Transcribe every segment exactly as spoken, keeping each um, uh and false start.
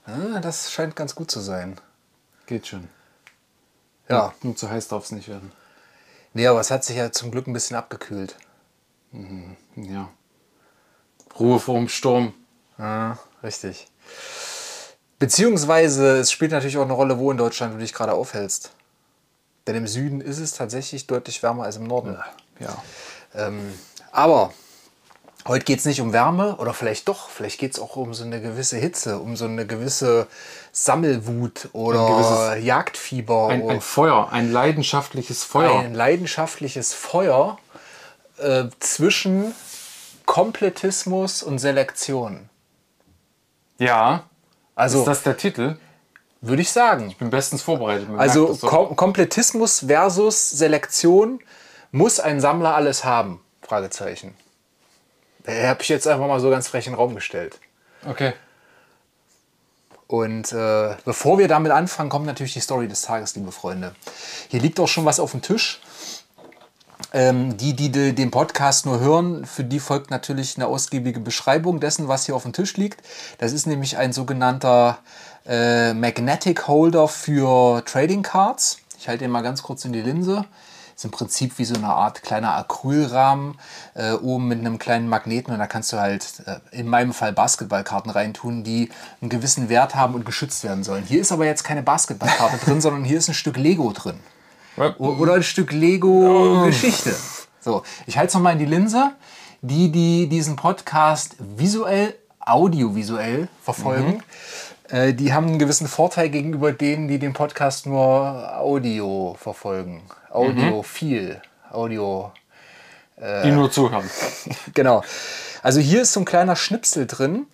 Ja, das scheint ganz gut zu sein. Geht schon. Ja. Nur, nur zu heiß darf es nicht werden. Nee, aber es hat sich ja zum Glück ein bisschen abgekühlt. Ja. Ruhe vor dem Sturm. Ja, richtig. Beziehungsweise, es spielt natürlich auch eine Rolle, wo in Deutschland du dich gerade aufhältst. Denn im Süden ist es tatsächlich deutlich wärmer als im Norden. Ja. Ähm, aber heute geht es nicht um Wärme oder vielleicht doch, vielleicht geht es auch um so eine gewisse Hitze, um so eine gewisse Sammelwut oder Ein gewisses- Jagdfieber. Ein, ein Feuer, ein leidenschaftliches Feuer. Ein leidenschaftliches Feuer äh, zwischen Komplettismus und Selektion. Ja. Also Ist das der Titel? würde ich sagen. Ich bin bestens vorbereitet. Man Also merkt das so. Kom Komplettismus versus Selektion. Muss ein Sammler alles haben? Fragezeichen. Habe ich jetzt einfach mal so ganz frech in den Raum gestellt. Okay. Und äh, bevor wir damit anfangen, kommt natürlich die Story des Tages, liebe Freunde. Hier liegt auch schon was auf dem Tisch. Ähm, die, die, die den Podcast nur hören, für die folgt natürlich eine ausgiebige Beschreibung dessen, was hier auf dem Tisch liegt. Das ist nämlich ein sogenannter äh, Magnetic Holder für Trading Cards. Ich halte den mal ganz kurz in die Linse. Ist im Prinzip wie so eine Art kleiner Acrylrahmen, äh, oben mit einem kleinen Magneten, und da kannst du halt äh, in meinem Fall Basketballkarten reintun, die einen gewissen Wert haben und geschützt werden sollen. Hier ist aber jetzt keine Basketballkarte drin, sondern hier ist ein Stück Lego drin. Oder ein Stück Lego-Geschichte. So, ich halte es nochmal in die Linse. Die, die diesen Podcast visuell, audiovisuell verfolgen, mhm. äh, die haben einen gewissen Vorteil gegenüber denen, die den Podcast nur Audio verfolgen. Audiophil. Mhm. Audio. Äh, die nur zuhören. Genau. Also hier ist so ein kleiner Schnipsel drin,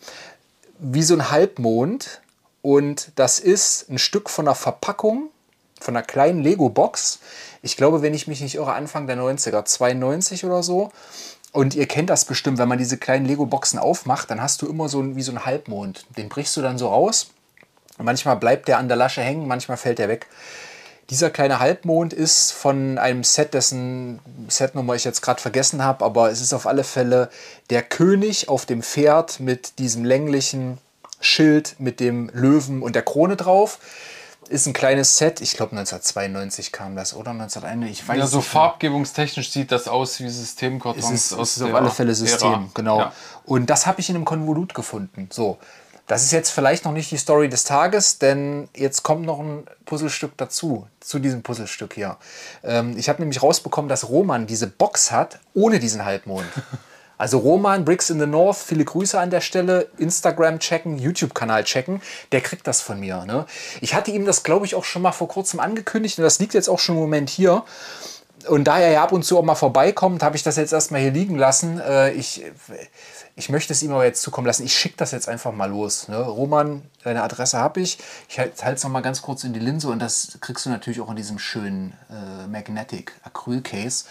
wie so ein Halbmond. Und das ist ein Stück von einer Verpackung, von einer kleinen Lego-Box. Ich glaube, wenn ich mich nicht irre, Anfang der neunziger, zweiundneunzig oder so. Und ihr kennt das bestimmt, wenn man diese kleinen Lego-Boxen aufmacht, dann hast du immer so ein, wie so ein Halbmond. Den brichst du dann so raus. Und manchmal bleibt der an der Lasche hängen, manchmal fällt der weg. Dieser kleine Halbmond ist von einem Set, dessen Setnummer ich jetzt gerade vergessen habe, aber es ist auf alle Fälle der König auf dem Pferd mit diesem länglichen Schild mit dem Löwen und der Krone drauf. Ist ein kleines Set, ich glaube neunzehnhundertzweiundneunzig kam das, oder neunzehnhunderteinundneunzig, ich weiß ja, so nicht farbgebungstechnisch sieht das aus wie Systemkartons. Es ist, aus es ist auf alle Fälle System, Ära. genau. Ja. Und das habe ich in einem Konvolut gefunden. So, das ist jetzt vielleicht noch nicht die Story des Tages, denn jetzt kommt noch ein Puzzlestück dazu, zu diesem Puzzlestück hier. Ähm, ich habe nämlich rausbekommen, dass Roman diese Box hat, ohne diesen Halbmond. Also Roman, Bricks in the North, viele Grüße an der Stelle. Instagram checken, YouTube-Kanal checken. Der kriegt das von mir. Ne? Ich hatte ihm das, glaube ich, auch schon mal vor kurzem angekündigt. Und das liegt jetzt auch schon im Moment hier. Und da er ja ab und zu auch mal vorbeikommt, habe ich das jetzt erstmal hier liegen lassen. Äh, ich, ich möchte es ihm aber jetzt zukommen lassen. Ich schicke das jetzt einfach mal los. Ne? Roman, deine Adresse habe ich. Ich halte es noch mal ganz kurz in die Linse. Und das kriegst du natürlich auch in diesem schönen äh, Magnetic Acryl-Case.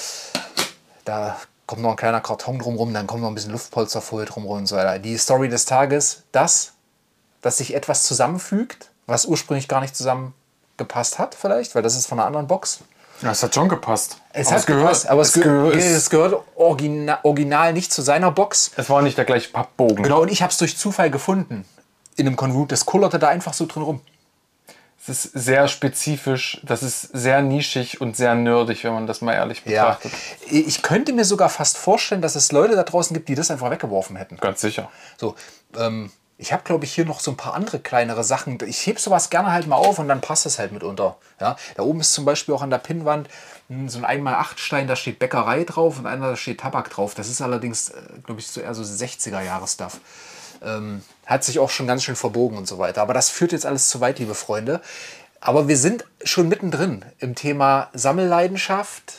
Da kommt noch ein kleiner Karton drumherum, dann kommt noch ein bisschen Luftpolsterfolie drumherum und so weiter. Die Story des Tages, das, dass sich etwas zusammenfügt, was ursprünglich gar nicht zusammengepasst hat vielleicht, weil das ist von einer anderen Box. Ja, es hat schon gepasst. Es aber hat es gehört, gepasst, aber es, es, ge gehört, es gehört original, original nicht zu seiner Box. Es war nicht der gleiche Pappbogen. Genau, und ich habe es durch Zufall gefunden in einem Konvolut. Das kullerte da einfach so drin rum. Es ist sehr spezifisch, das ist sehr nischig und sehr nerdig, wenn man das mal ehrlich betrachtet. Ja. Ich könnte mir sogar fast vorstellen, dass es Leute da draußen gibt, die das einfach weggeworfen hätten. Ganz sicher. So, ähm, ich habe, glaube ich, hier noch so ein paar andere kleinere Sachen. Ich hebe sowas gerne halt mal auf und dann passt es halt mitunter. Ja? Da oben ist zum Beispiel auch an der Pinnwand so ein eins mal acht Stein, da steht Bäckerei drauf und einer, da steht Tabak drauf. Das ist allerdings, glaube ich, so eher so sechziger-Jahre-Stuff. Ähm, hat sich auch schon ganz schön verbogen und so weiter. Aber das führt jetzt alles zu weit, liebe Freunde. Aber wir sind schon mittendrin im Thema Sammelleidenschaft,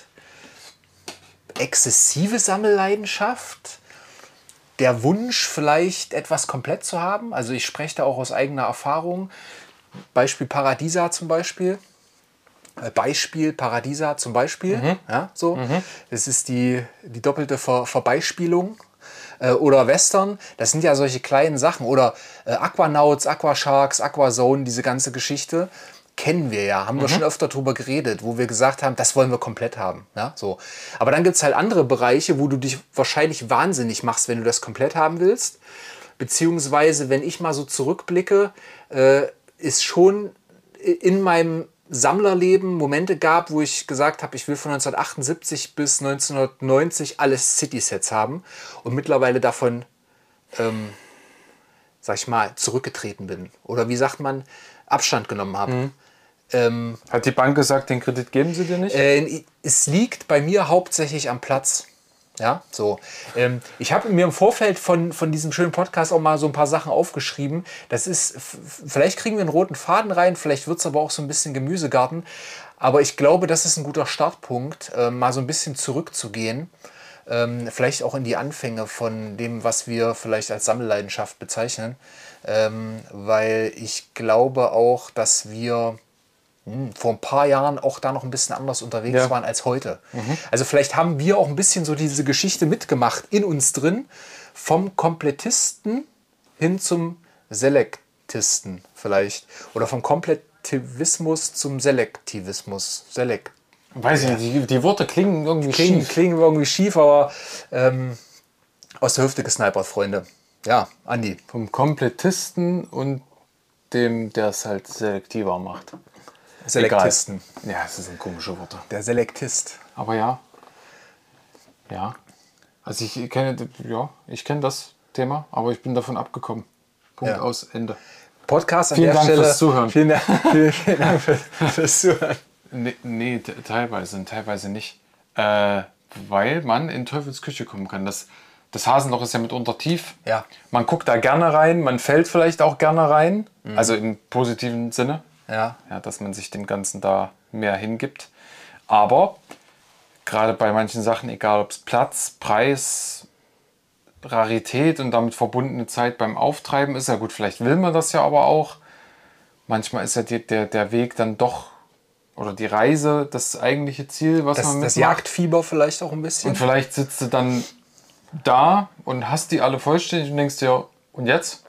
exzessive Sammelleidenschaft, der Wunsch vielleicht etwas komplett zu haben. Also ich spreche da auch aus eigener Erfahrung. Beispiel Paradisa zum Beispiel. Beispiel Paradisa zum Beispiel. Mhm. Ja, so. Mhm. Das ist die, die doppelte Ver Verbeispielung. Oder Western, das sind ja solche kleinen Sachen. Oder äh, Aquanauts, Aquasharks, Aquazone, diese ganze Geschichte kennen wir ja, haben mhm. wir schon öfter drüber geredet, wo wir gesagt haben, das wollen wir komplett haben. Ja, so. Aber dann gibt es halt andere Bereiche, wo du dich wahrscheinlich wahnsinnig machst, wenn du das komplett haben willst. beziehungsweise wenn ich mal so zurückblicke, äh, ist schon in meinem Sammlerleben Momente gab, wo ich gesagt habe, ich will von neunzehnhundertachtundsiebzig bis neunzehnhundertneunzig alles City-Sets haben und mittlerweile davon, ähm, sag ich mal, zurückgetreten bin. Oder wie sagt man, Abstand genommen habe. Mhm. Ähm, Hat die Bank gesagt, den Kredit geben sie dir nicht? Äh, es liegt bei mir hauptsächlich am Platz. Ja, so. Ähm, ich habe mir im Vorfeld von, von diesem schönen Podcast auch mal so ein paar Sachen aufgeschrieben. Das ist, vielleicht kriegen wir einen roten Faden rein, vielleicht wird es aber auch so ein bisschen Gemüsegarten. Aber ich glaube, das ist ein guter Startpunkt, äh, mal so ein bisschen zurückzugehen. Ähm, vielleicht auch in die Anfänge von dem, was wir vielleicht als Sammelleidenschaft bezeichnen. Ähm, weil ich glaube auch, dass wir Hm, vor ein paar Jahren auch da noch ein bisschen anders unterwegs ja. waren als heute. Mhm. Also vielleicht haben wir auch ein bisschen so diese Geschichte mitgemacht in uns drin, vom Komplettisten hin zum Selektisten vielleicht. Oder vom Komplettivismus zum Selektivismus. Selekt. Weiß ich nicht, die, die Worte klingen irgendwie klingen, schief. Klingen irgendwie schief, aber ähm, aus der Hüfte gesnipert, Freunde. Ja, Andi. Vom Komplettisten und dem, der es halt selektiver macht. Selektisten. Egal. Ja, das sind komische Worte. Der Selektist. Aber ja. Ja. Also ich kenne, ja, ich kenne das Thema, aber ich bin davon abgekommen. Punkt, ja. Aus, Ende. Podcast an vielen der Dank Stelle. Fürs Zuhören. Vielen Dank, vielen, vielen Dank für, fürs Zuhören. Nee, nee, teilweise und teilweise nicht. Äh, weil man in Teufels Küche kommen kann. Das, das Hasenloch ist ja mitunter tief. Ja. Man guckt da gerne rein, man fällt vielleicht auch gerne rein. Mhm. Also im positiven Sinne. Ja. Ja, dass man sich dem Ganzen da mehr hingibt. Aber gerade bei manchen Sachen, egal ob es Platz, Preis, Rarität und damit verbundene Zeit beim Auftreiben ist, ja gut, vielleicht will man das ja aber auch. Manchmal ist ja die, der, der Weg dann doch, oder die Reise, das eigentliche Ziel, was das, man mitmacht. Das Jagdfieber vielleicht auch ein bisschen. Und vielleicht sitzt du dann da und hast die alle vollständig und denkst dir, und jetzt?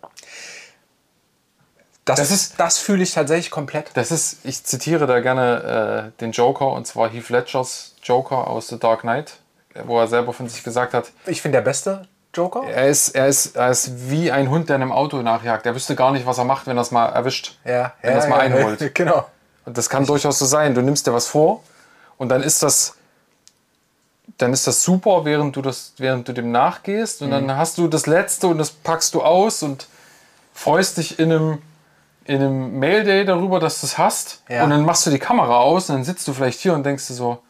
Das, das, ist, das fühle ich tatsächlich komplett. Das ist, ich zitiere da gerne äh, den Joker, und zwar Heath Ledgers Joker aus The Dark Knight, wo er selber von sich gesagt hat. Ich finde der beste Joker. Er ist, er, ist, er ist wie ein Hund, der einem Auto nachjagt. Er wüsste gar nicht, was er macht, wenn er es mal erwischt. Ja, wenn ja, er es mal ja, einholt. Ja, genau. Und das kann durchaus so sein. Du nimmst dir was vor und dann ist das, dann ist das super, während du, das, während du dem nachgehst. Und mhm. dann hast du das Letzte und das packst du aus und freust dich in einem in einem Mail-Day darüber, dass du es hast, ja. Und dann machst du die Kamera aus und dann sitzt du vielleicht hier und denkst dir so,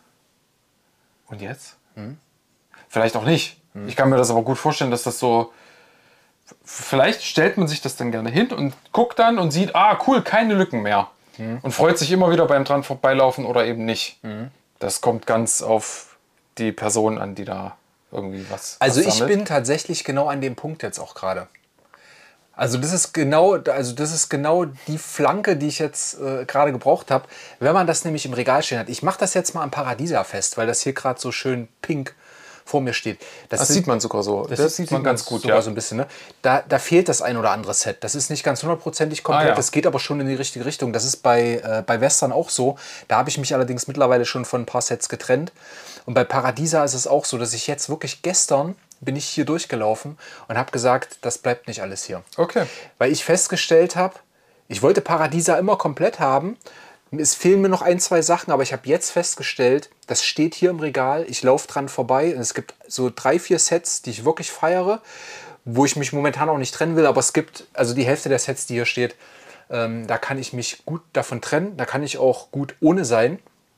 und jetzt? Hm? Vielleicht auch nicht. Hm. Ich kann mir das aber gut vorstellen, dass das so, vielleicht stellt man sich das dann gerne hin und guckt dann und sieht, ah cool, keine Lücken mehr. Hm. Und freut sich immer wieder beim dran vorbeilaufen oder eben nicht. Hm. Das kommt ganz auf die Person an, die da irgendwie was Also was ich sammelt. bin tatsächlich genau an dem Punkt jetzt auch gerade. Also das ist genau, also das ist genau die Flanke, die ich jetzt äh, gerade gebraucht habe, wenn man das nämlich im Regal stehen hat. Ich mache das jetzt mal am Paradiesa fest, weil das hier gerade so schön pink vor mir steht. Das, das sieht man sogar so. Das, das sieht man ganz gut, sogar ja. So ein bisschen. Ne? Da, da fehlt das ein oder andere Set. Das ist nicht ganz hundertprozentig komplett. Ah, ja. Das geht aber schon in die richtige Richtung. Das ist bei, äh, bei Western auch so. Da habe ich mich allerdings mittlerweile schon von ein paar Sets getrennt. Und bei Paradiesa ist es auch so, dass ich jetzt wirklich gestern bin ich hier durchgelaufen und habe gesagt, das bleibt nicht alles hier. Okay. Weil ich festgestellt habe, ich wollte Paradiesa immer komplett haben. Es fehlen mir noch ein, zwei Sachen, aber ich habe jetzt festgestellt, das steht hier im Regal, ich laufe dran vorbei und es gibt so drei, vier Sets, die ich wirklich feiere, wo ich mich momentan auch nicht trennen will, aber es gibt, also die Hälfte der Sets, die hier steht, ähm, da kann ich mich gut davon trennen, da kann ich auch gut ohne sein.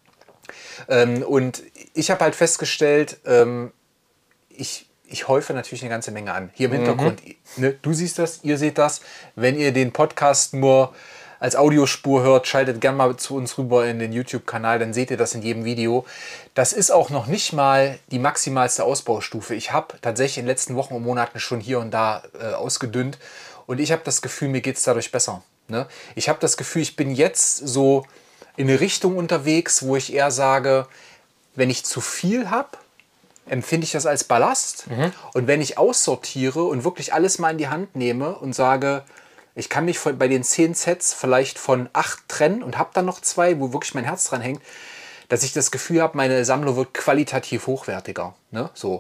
Ähm, und ich habe halt festgestellt, ähm, ich Ich häufe natürlich eine ganze Menge an. Hier im Hintergrund, mhm. ne, du siehst das, ihr seht das. Wenn ihr den Podcast nur als Audiospur hört, schaltet gerne mal zu uns rüber in den YouTube-Kanal, dann seht ihr das in jedem Video. Das ist auch noch nicht mal die maximalste Ausbaustufe. Ich habe tatsächlich in den letzten Wochen und Monaten schon hier und da äh, ausgedünnt und ich habe das Gefühl, mir geht es dadurch besser. Ne? Ich habe das Gefühl, ich bin jetzt so in eine Richtung unterwegs, wo ich eher sage, wenn ich zu viel habe, empfinde ich das als Ballast. Mhm. Und wenn ich aussortiere und wirklich alles mal in die Hand nehme und sage, ich kann mich von, bei den zehn Sets vielleicht von acht trennen und habe dann noch zwei, wo wirklich mein Herz dran hängt, dass ich das Gefühl habe, meine Sammlung wird qualitativ hochwertiger. Ne? So.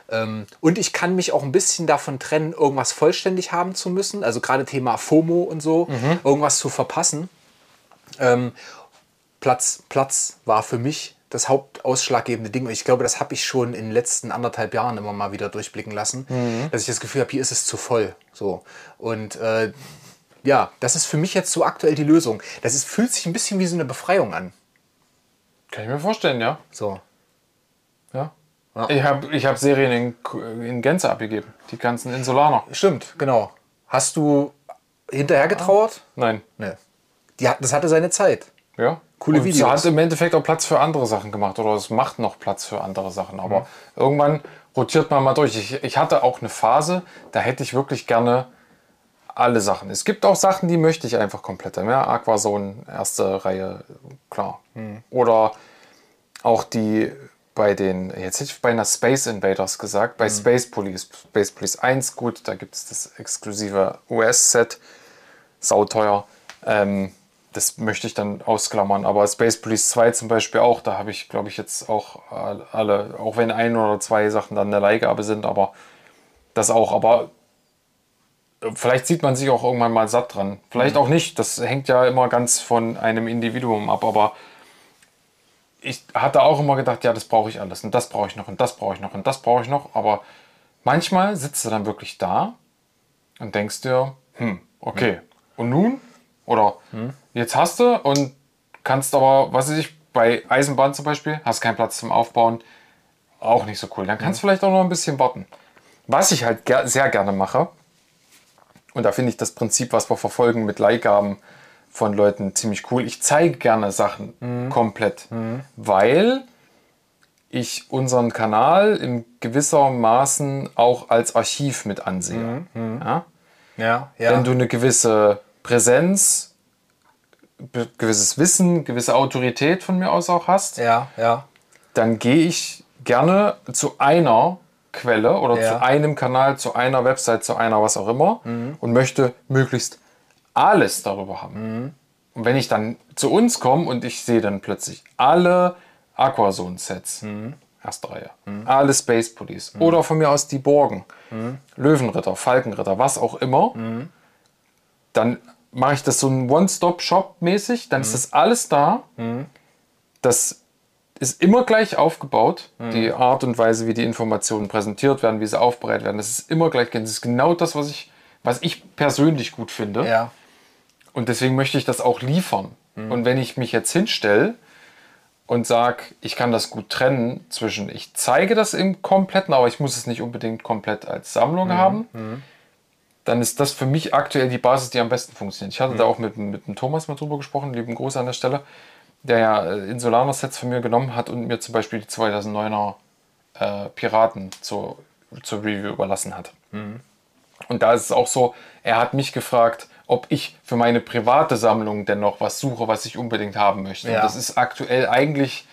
Ähm, und ich kann mich auch ein bisschen davon trennen, irgendwas vollständig haben zu müssen. Also gerade Thema FOMO und so, mhm. irgendwas zu verpassen. Ähm, Platz, Platz war für mich das hauptausschlaggebende Ding. Und ich glaube, das habe ich schon in den letzten anderthalb Jahren immer mal wieder durchblicken lassen, mhm. dass ich das Gefühl habe, hier ist es zu voll. So. Und äh, ja, das ist für mich jetzt so aktuell die Lösung. Das ist, fühlt sich ein bisschen wie so eine Befreiung an. Kann ich mir vorstellen, ja. So. Ja. ja. Ich habe ich hab Serien in, in Gänze abgegeben. Die ganzen Insulaner. Stimmt, genau. Hast du hinterher getrauert? Nein. Nee. Die hat, das hatte seine Zeit. Ja. Coole und Videos. Sie hat im Endeffekt auch Platz für andere Sachen gemacht. Oder es macht noch Platz für andere Sachen. Aber mhm. irgendwann rotiert man mal durch. Ich, ich hatte auch eine Phase, da hätte ich wirklich gerne alle Sachen. Es gibt auch Sachen, die möchte ich einfach komplett haben. Ja, Aquazone, erste Reihe, klar. Hm. Oder auch die bei den, jetzt hätte ich bei einer Space Invaders gesagt, bei hm. Space Police. Space Police eins, gut, da gibt es das exklusive U S-Set, sauteuer. Ähm, das möchte ich dann ausklammern. Aber Space Police zwei zum Beispiel auch, da habe ich, glaube ich, jetzt auch alle, auch wenn ein oder zwei Sachen dann eine Leihgabe sind, aber das auch. Aber vielleicht sieht man sich auch irgendwann mal satt dran. Vielleicht mhm. auch nicht. Das hängt ja immer ganz von einem Individuum ab. Aber ich hatte auch immer gedacht, ja, das brauche ich alles. Und das brauche ich noch. Und das brauche ich noch. Und das brauche ich noch. Aber manchmal sitzt du dann wirklich da und denkst dir, hm, okay. Mhm. Und nun? Oder mhm. jetzt hast du und kannst aber, was weiß ich, bei Eisenbahn zum Beispiel, hast keinen Platz zum Aufbauen. Auch nicht so cool. Dann kannst du mhm. vielleicht auch noch ein bisschen warten. Was ich halt ger- sehr gerne mache, und da finde ich das Prinzip, was wir verfolgen mit Leihgaben von Leuten, ziemlich cool. Ich zeige gerne Sachen mhm. komplett, mhm. weil ich unseren Kanal in gewisser Maßen auch als Archiv mit ansehe. Mhm. Ja? Ja, ja. Wenn du eine gewisse Präsenz, be- gewisses Wissen, gewisse Autorität von mir aus auch hast, ja, ja. dann gehe ich gerne zu einer Quelle oder Ja. zu einem Kanal, zu einer Website, zu einer was auch immer Mhm. und möchte möglichst alles darüber haben. Mhm. Und wenn ich dann zu uns komme und ich sehe dann plötzlich alle Aquazone-Sets, Mhm. erste Reihe, Mhm. alle Space Police Mhm. oder von mir aus die Borgen, Mhm. Löwenritter, Falkenritter, was auch immer, Mhm. dann mache ich das so ein One-Stop-Shop mäßig, dann Mhm. ist das alles da. Mhm. Das ist immer gleich aufgebaut, Mhm. die Art und Weise, wie die Informationen präsentiert werden, wie sie aufbereitet werden. Das ist immer gleich. Das ist genau das, was ich, was ich persönlich gut finde. Ja. Und deswegen möchte ich das auch liefern. Mhm. Und wenn ich mich jetzt hinstelle und sage, ich kann das gut trennen zwischen, ich zeige das im Kompletten, aber ich muss es nicht unbedingt komplett als Sammlung Mhm. haben, Mhm. dann ist das für mich aktuell die Basis, die am besten funktioniert. Ich hatte Mhm. da auch mit, mit dem Thomas mal drüber gesprochen, lieben Gruß an der Stelle, der ja Insulaner-Sets von mir genommen hat und mir zum Beispiel die zweitausenddeuner äh, Piraten zur, zur Review überlassen hat. Mhm. Und da ist es auch so, er hat mich gefragt, ob ich für meine private Sammlung denn noch was suche, was ich unbedingt haben möchte. Ja. Und das ist aktuell eigentlich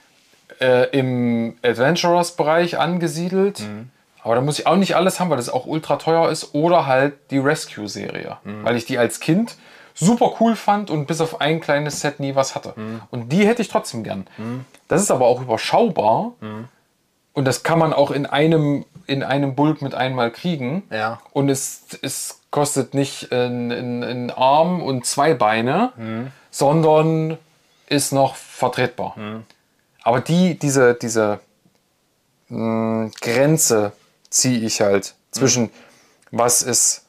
äh, im Adventurers-Bereich angesiedelt. Mhm. Aber da muss ich auch nicht alles haben, weil das auch ultra teuer ist. Oder halt die Rescue-Serie. Mhm. Weil ich die als Kind super cool fand und bis auf ein kleines Set nie was hatte. Mhm. Und die hätte ich trotzdem gern. Mhm. Das ist aber auch überschaubar. Mhm. Und das kann man auch in einem, in einem Bulk mit einmal kriegen. Ja. Und es, es kostet nicht einen Arm und zwei Beine, mhm. sondern ist noch vertretbar. Mhm. Aber die, diese, diese mh, Grenze ziehe ich halt zwischen, mhm. was ist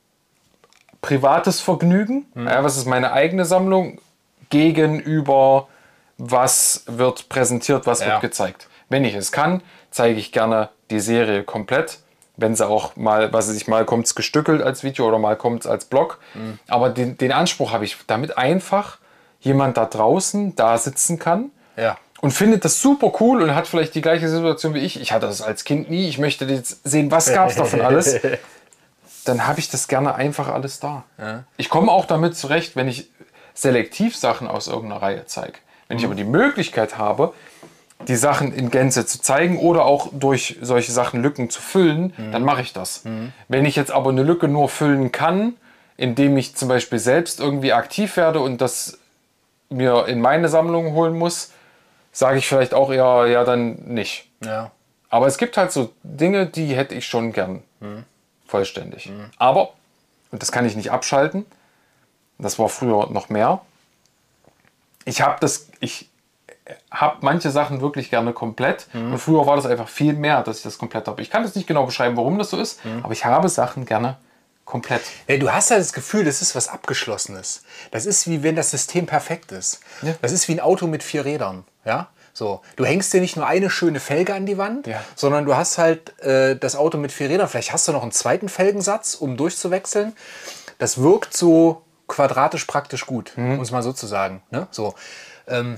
privates Vergnügen, mhm. ja, was ist meine eigene Sammlung, gegenüber was wird präsentiert, was ja. wird gezeigt. Wenn ich es kann, zeige ich gerne die Serie komplett. Wenn sie auch mal, was weiß ich, mal kommt es gestückelt als Video oder mal kommt es als Blog. Mhm. Aber den, den Anspruch habe ich, damit einfach jemand da draußen da sitzen kann ja. und findet das super cool und hat vielleicht die gleiche Situation wie ich. Ich hatte das als Kind nie. Ich möchte jetzt sehen, was gab es davon alles. Dann habe ich das gerne einfach alles da. Ja. Ich komme auch damit zurecht, wenn ich selektiv Sachen aus irgendeiner Reihe zeige. Wenn mhm. ich aber die Möglichkeit habe, die Sachen in Gänze zu zeigen oder auch durch solche Sachen Lücken zu füllen, mhm. dann mache ich das. Mhm. Wenn ich jetzt aber eine Lücke nur füllen kann, indem ich zum Beispiel selbst irgendwie aktiv werde und das mir in meine Sammlung holen muss, sage ich vielleicht auch eher, ja, dann nicht. Ja. Aber es gibt halt so Dinge, die hätte ich schon gern mhm. vollständig. Mhm. Aber, und das kann ich nicht abschalten, das war früher noch mehr, ich habe das, ich habe manche Sachen wirklich gerne komplett mhm. und früher war das einfach viel mehr, dass ich das komplett habe. Ich kann das nicht genau beschreiben, warum das so ist, mhm. aber ich habe Sachen gerne komplett. Ja, du hast ja das Gefühl, das ist was Abgeschlossenes. Das ist wie wenn das System perfekt ist. Ja. Das ist wie ein Auto mit vier Rädern. Ja? So, du hängst dir nicht nur eine schöne Felge an die Wand, ja. sondern du hast halt äh, das Auto mit vier Rädern. Vielleicht hast du noch einen zweiten Felgensatz, um durchzuwechseln. Das wirkt so quadratisch praktisch gut, mhm. um es mal so zu sagen. Ne? So, ähm,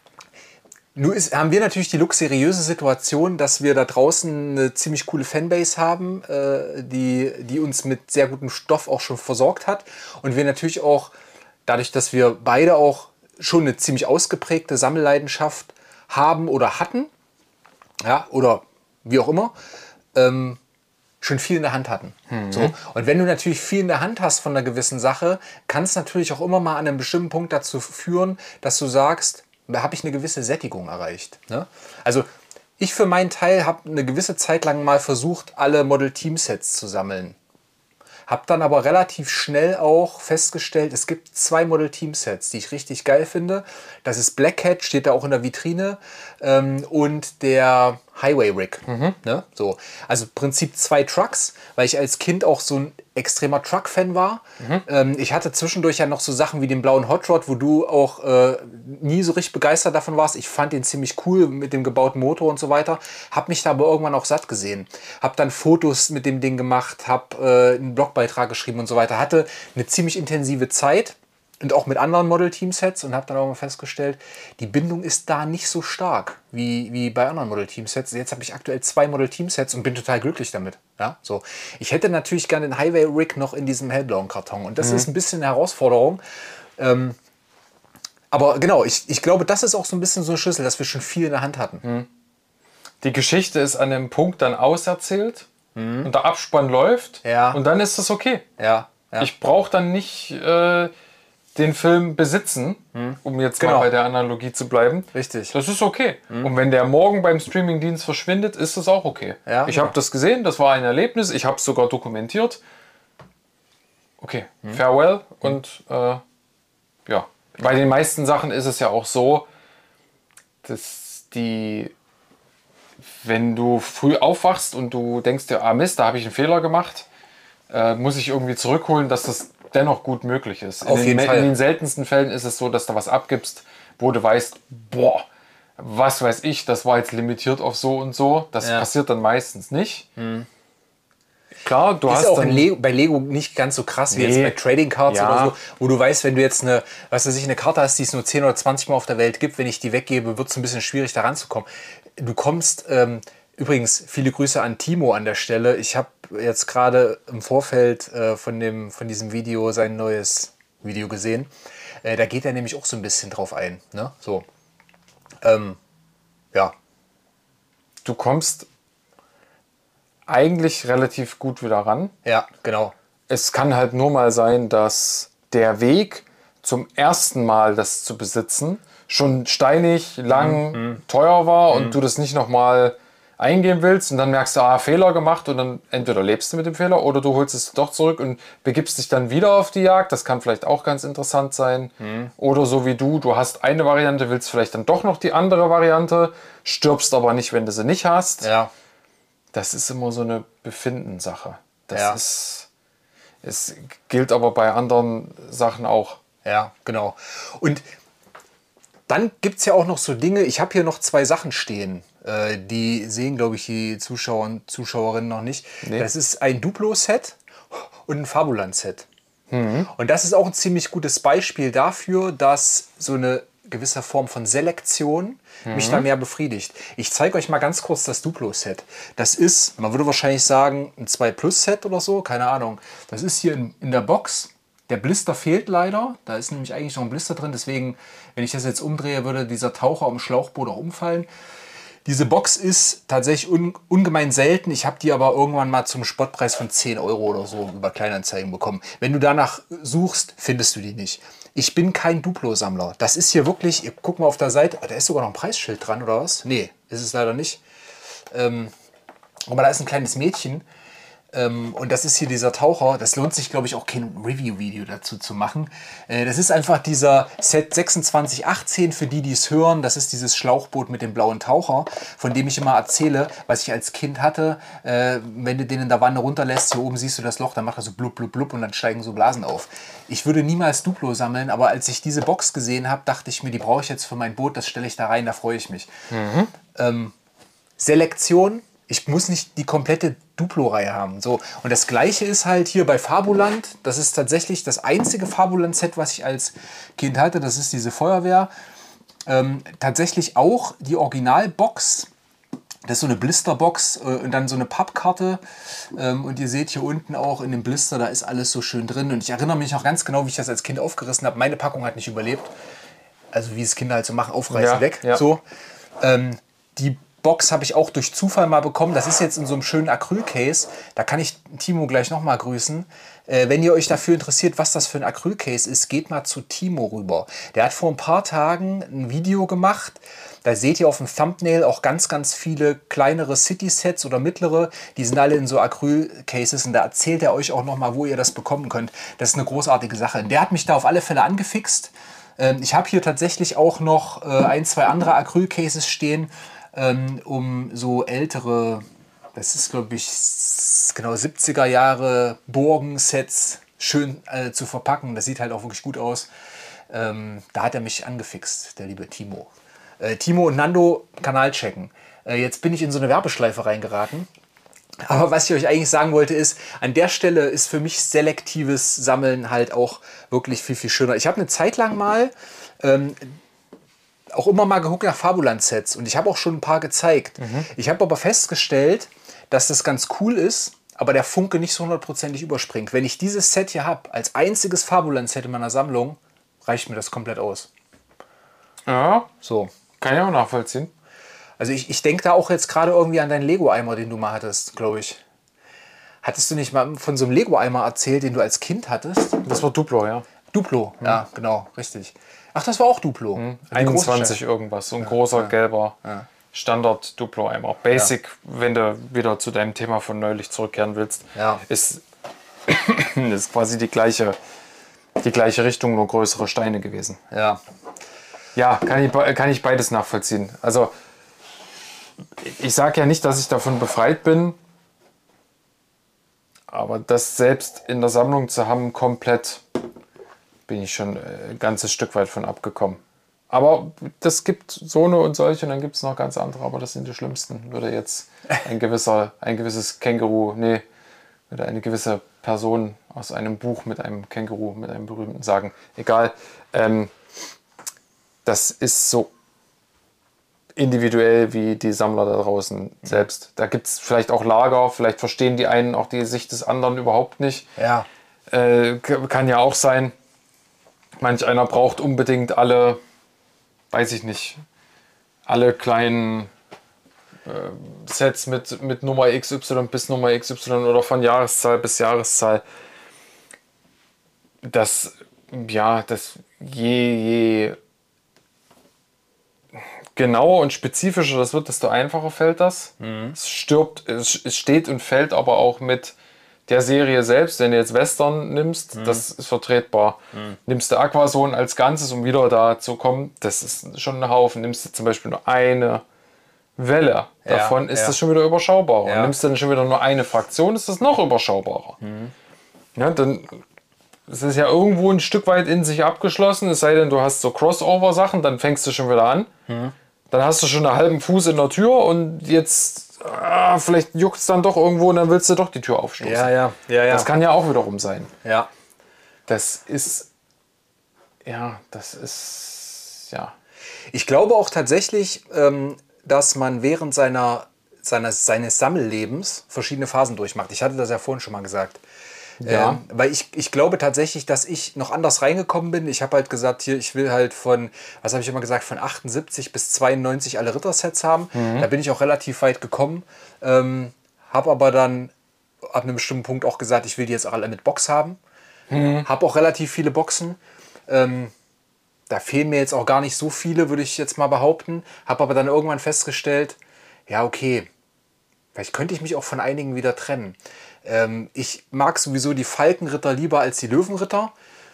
Nun ist, haben wir natürlich die luxuriöse Situation, dass wir da draußen eine ziemlich coole Fanbase haben, äh, die, die uns mit sehr gutem Stoff auch schon versorgt hat. Und wir natürlich auch, dadurch, dass wir beide auch schon eine ziemlich ausgeprägte Sammelleidenschaft haben oder hatten, ja, oder wie auch immer, ähm, schon viel in der Hand hatten. Mhm. So. Und wenn du natürlich viel in der Hand hast von einer gewissen Sache, kann es natürlich auch immer mal an einem bestimmten Punkt dazu führen, dass du sagst, da habe ich eine gewisse Sättigung erreicht. Ne? Also ich für meinen Teil habe eine gewisse Zeit lang mal versucht, alle Model-Team-Sets zu sammeln. Habe dann aber relativ schnell auch festgestellt, es gibt zwei Model-Team-Sets, die ich richtig geil finde. Das ist Black Cat, steht da auch in der Vitrine, ähm, und der Highway Rig. Mhm. Ne? So. Also im Prinzip zwei Trucks, weil ich als Kind auch so ein extremer Truck-Fan war. Mhm. Ähm, ich hatte zwischendurch ja noch so Sachen wie den blauen Hot Rod, wo du auch äh, nie so richtig begeistert davon warst. Ich fand den ziemlich cool mit dem gebauten Motor und so weiter. Hab mich da aber irgendwann auch satt gesehen. Hab dann Fotos mit dem Ding gemacht, hab äh, einen Blogbeitrag geschrieben und so weiter. Hatte eine ziemlich intensive Zeit. Und auch mit anderen Model-Team-Sets und habe dann auch mal festgestellt, die Bindung ist da nicht so stark wie, wie bei anderen Model-Team-Sets. Jetzt habe ich aktuell zwei Model-Team-Sets und bin total glücklich damit. Ja, so. Ich hätte natürlich gerne den Highway-Rig noch in diesem hellblauen Karton und das mhm. ist ein bisschen eine Herausforderung. Ähm, aber genau, ich, ich glaube, das ist auch so ein bisschen so eine Schlüssel, dass wir schon viel in der Hand hatten. Mhm. Die Geschichte ist an einem Punkt dann auserzählt mhm. und der Abspann läuft ja. und dann ist das okay. Ja. Ja. Ich brauche dann nicht... Äh, den Film besitzen, hm. um jetzt genau. mal bei der Analogie zu bleiben. Richtig. Das ist okay. Hm. Und wenn der morgen beim Streamingdienst verschwindet, ist das auch okay. Ja, ich ja. habe das gesehen, das war ein Erlebnis, ich habe es sogar dokumentiert. Okay, hm. farewell. Hm. Und äh, ja, bei den meisten Sachen ist es ja auch so, dass die, wenn du früh aufwachst und du denkst dir, ah Mist, da habe ich einen Fehler gemacht, äh, muss ich irgendwie zurückholen, dass das dennoch gut möglich ist. Auf in, jeden den, Fall. in den seltensten Fällen ist es so, dass du was abgibst, wo du weißt, boah, was weiß ich, das war jetzt limitiert auf so und so. Das ja. passiert dann meistens nicht. Hm. Klar, du ist hast auch dann Lego, bei Lego nicht ganz so krass wie nee. jetzt bei Trading Cards ja. oder so, wo du weißt, wenn du jetzt eine, was weiß ich, eine Karte hast, die es nur zehn oder zwanzig Mal auf der Welt gibt, wenn ich die weggebe, wird es ein bisschen schwierig, da ranzukommen. Du kommst... Ähm, Übrigens, viele Grüße an Timo an der Stelle. Ich habe jetzt gerade im Vorfeld äh, von, dem, von diesem Video sein neues Video gesehen. Äh, da geht er nämlich auch so ein bisschen drauf ein. Ne? So. Ähm, ja. Du kommst eigentlich relativ gut wieder ran. Ja, genau. Es kann halt nur mal sein, dass der Weg zum ersten Mal das zu besitzen schon steinig, lang, mhm. teuer war mhm. und du das nicht nochmal eingehen willst und dann merkst du, ah, Fehler gemacht und dann entweder lebst du mit dem Fehler oder du holst es doch zurück und begibst dich dann wieder auf die Jagd. Das kann vielleicht auch ganz interessant sein. Mhm. Oder so wie du, du hast eine Variante, willst vielleicht dann doch noch die andere Variante, stirbst aber nicht, wenn du sie nicht hast. Ja. Das ist immer so eine Befindenssache. Das ja. ist, es gilt aber bei anderen Sachen auch. Ja, genau. Und dann gibt es ja auch noch so Dinge, ich habe hier noch zwei Sachen stehen, äh, die sehen, glaube ich, die Zuschauer und Zuschauerinnen noch nicht. Nee. Das ist ein Duplo-Set und ein Fabuland-Set. Mhm. Und das ist auch ein ziemlich gutes Beispiel dafür, dass so eine gewisse Form von Selektion mhm. mich da mehr befriedigt. Ich zeige euch mal ganz kurz das Duplo-Set. Das ist, man würde wahrscheinlich sagen, ein zwei Plus Set oder so, keine Ahnung. Das ist hier in, in der Box. Der Blister fehlt leider. Da ist nämlich eigentlich noch ein Blister drin. Deswegen, wenn ich das jetzt umdrehe, würde dieser Taucher am Schlauchboot auch umfallen. Diese Box ist tatsächlich un ungemein selten. Ich habe die aber irgendwann mal zum Spottpreis von zehn Euro oder so über Kleinanzeigen bekommen. Wenn du danach suchst, findest du die nicht. Ich bin kein Duplo-Sammler. Das ist hier wirklich, ihr guckt mal auf der Seite, da ist sogar noch ein Preisschild dran oder was? Nee, ist es leider nicht. Ähm, Aber da ist ein kleines Mädchen. Ähm, und das ist hier dieser Taucher. Das lohnt sich, glaube ich, auch kein Review-Video dazu zu machen. Äh, das ist einfach dieser Set sechsundzwanzig achtzehn, für die, die es hören. Das ist dieses Schlauchboot mit dem blauen Taucher, von dem ich immer erzähle, was ich als Kind hatte. Äh, wenn du den in der Wanne runterlässt, hier oben siehst du das Loch, dann macht er so blub, blub, blub und dann steigen so Blasen auf. Ich würde niemals Duplo sammeln, aber als ich diese Box gesehen habe, dachte ich mir, die brauche ich jetzt für mein Boot, das stelle ich da rein, da freue ich mich. Mhm. Ähm, Selektion. Ich muss nicht die komplette Duplo-Reihe haben. So. Und das Gleiche ist halt hier bei Fabuland. Das ist tatsächlich das einzige Fabuland-Set, was ich als Kind hatte. Das ist diese Feuerwehr. Ähm, tatsächlich auch die Originalbox. Das ist so eine Blisterbox äh, und dann so eine Pappkarte. Ähm, und ihr seht hier unten auch in dem Blister, da ist alles so schön drin. Und ich erinnere mich noch ganz genau, wie ich das als Kind aufgerissen habe. Meine Packung hat nicht überlebt. Also wie es Kinder halt so machen, aufreißen, Ja, weg. ja. So. Ähm, die Box habe ich auch durch Zufall mal bekommen. Das ist jetzt in so einem schönen Acrylcase. Da kann ich Timo gleich nochmal grüßen. Äh, wenn ihr euch dafür interessiert, was das für ein Acrylcase ist, geht mal zu Timo rüber. Der hat vor ein paar Tagen ein Video gemacht. Da seht ihr auf dem Thumbnail auch ganz, ganz viele kleinere City-Sets oder mittlere. Die sind alle in so Acrylcases und da erzählt er euch auch nochmal, wo ihr das bekommen könnt. Das ist eine großartige Sache. Der hat mich da auf alle Fälle angefixt. Ähm, ich habe hier tatsächlich auch noch äh, ein, zwei andere Acrylcases stehen, um so ältere, das ist glaube ich genau siebziger Jahre Burgen-Sets schön äh, zu verpacken. Das sieht halt auch wirklich gut aus. Ähm, da hat er mich angefixt, der liebe Timo. Äh, Timo und Nando, Kanal checken. Äh, jetzt bin ich in so eine Werbeschleife reingeraten. Aber was ich euch eigentlich sagen wollte ist, an der Stelle ist für mich selektives Sammeln halt auch wirklich viel, viel schöner. Ich habe eine Zeit lang mal ähm, auch immer mal geguckt nach Fabuland-Sets und ich habe auch schon ein paar gezeigt. Mhm. Ich habe aber festgestellt, dass das ganz cool ist, aber der Funke nicht so hundertprozentig überspringt. Wenn ich dieses Set hier habe, als einziges Fabuland-Set in meiner Sammlung, reicht mir das komplett aus. Ja, so. Kann ich auch nachvollziehen. Also ich, ich denke da auch jetzt gerade irgendwie an deinen Lego-Eimer, den du mal hattest, glaube ich. Hattest du nicht mal von so einem Lego-Eimer erzählt, den du als Kind hattest? Das war Duplo, ja. Duplo, mhm. Ja, genau, richtig. Ach, das war auch Duplo. Mhm. einundzwanzig irgendwas, so ein ja, großer, ja, gelber ja. Standard-Duplo-Eimer. Basic, ja. Wenn du wieder zu deinem Thema von neulich zurückkehren willst, ja. ist, ist quasi die gleiche, die gleiche Richtung, nur größere Steine gewesen. Ja, ja kann, ich, kann ich beides nachvollziehen. Also, ich sage ja nicht, dass ich davon befreit bin, aber das selbst in der Sammlung zu haben, komplett, bin ich schon ein ganzes Stück weit von abgekommen. Aber das gibt so eine und solche und dann gibt es noch ganz andere, aber das sind die schlimmsten. Würde jetzt ein gewisser, ein gewisses Känguru, nee, würde eine gewisse Person aus einem Buch mit einem Känguru, mit einem berühmten sagen. Egal, ähm, das ist so individuell wie die Sammler da draußen selbst. Da gibt es vielleicht auch Lager, vielleicht verstehen die einen auch die Sicht des anderen überhaupt nicht. Ja. Äh, kann ja auch sein. Manch einer braucht unbedingt alle, weiß ich nicht, alle kleinen äh, Sets mit, mit Nummer X Y bis Nummer X Y oder von Jahreszahl bis Jahreszahl. Das, ja, das je, je genauer und spezifischer das wird, desto einfacher fällt das. Mhm. Es stirbt, es, es steht und fällt aber auch mit der Serie selbst. Wenn du jetzt Western nimmst, mhm. das ist vertretbar. Mhm. Nimmst du Aquazone als Ganzes, um wieder da zu kommen, das ist schon ein Haufen. Nimmst du zum Beispiel nur eine Welle davon, ja, ist ja. das schon wieder überschaubarer. Ja. Nimmst du dann schon wieder nur eine Fraktion, ist das noch überschaubarer. Mhm. Ja, dann es ist ja irgendwo ein Stück weit in sich abgeschlossen, es sei denn, du hast so Crossover-Sachen, dann fängst du schon wieder an. Mhm. Dann hast du schon einen halben Fuß in der Tür und jetzt ah, vielleicht juckt es dann doch irgendwo und dann willst du doch die Tür aufstoßen. Ja, ja, ja, ja. Das kann ja auch wiederum sein. Ja. Das ist, ja, das ist, ja. Ich glaube auch tatsächlich, ähm, dass man während seiner, seiner, seines Sammellebens verschiedene Phasen durchmacht. Ich hatte das ja vorhin schon mal gesagt. Ja. Ähm, weil ich, ich glaube tatsächlich, dass ich noch anders reingekommen bin. Ich habe halt gesagt, hier, ich will halt von, was habe ich immer gesagt, von achtundsiebzig bis zweiundneunzig alle Rittersets haben. Mhm. Da bin ich auch relativ weit gekommen. Ähm, habe aber dann ab einem bestimmten Punkt auch gesagt, ich will die jetzt auch alle mit Box haben. Mhm. Habe auch relativ viele Boxen. Ähm, da fehlen mir jetzt auch gar nicht so viele, würde ich jetzt mal behaupten. Habe aber dann irgendwann festgestellt, ja okay, Vielleicht könnte ich mich auch von einigen wieder trennen. Ähm, ich mag sowieso die Falkenritter lieber als die Löwenritter.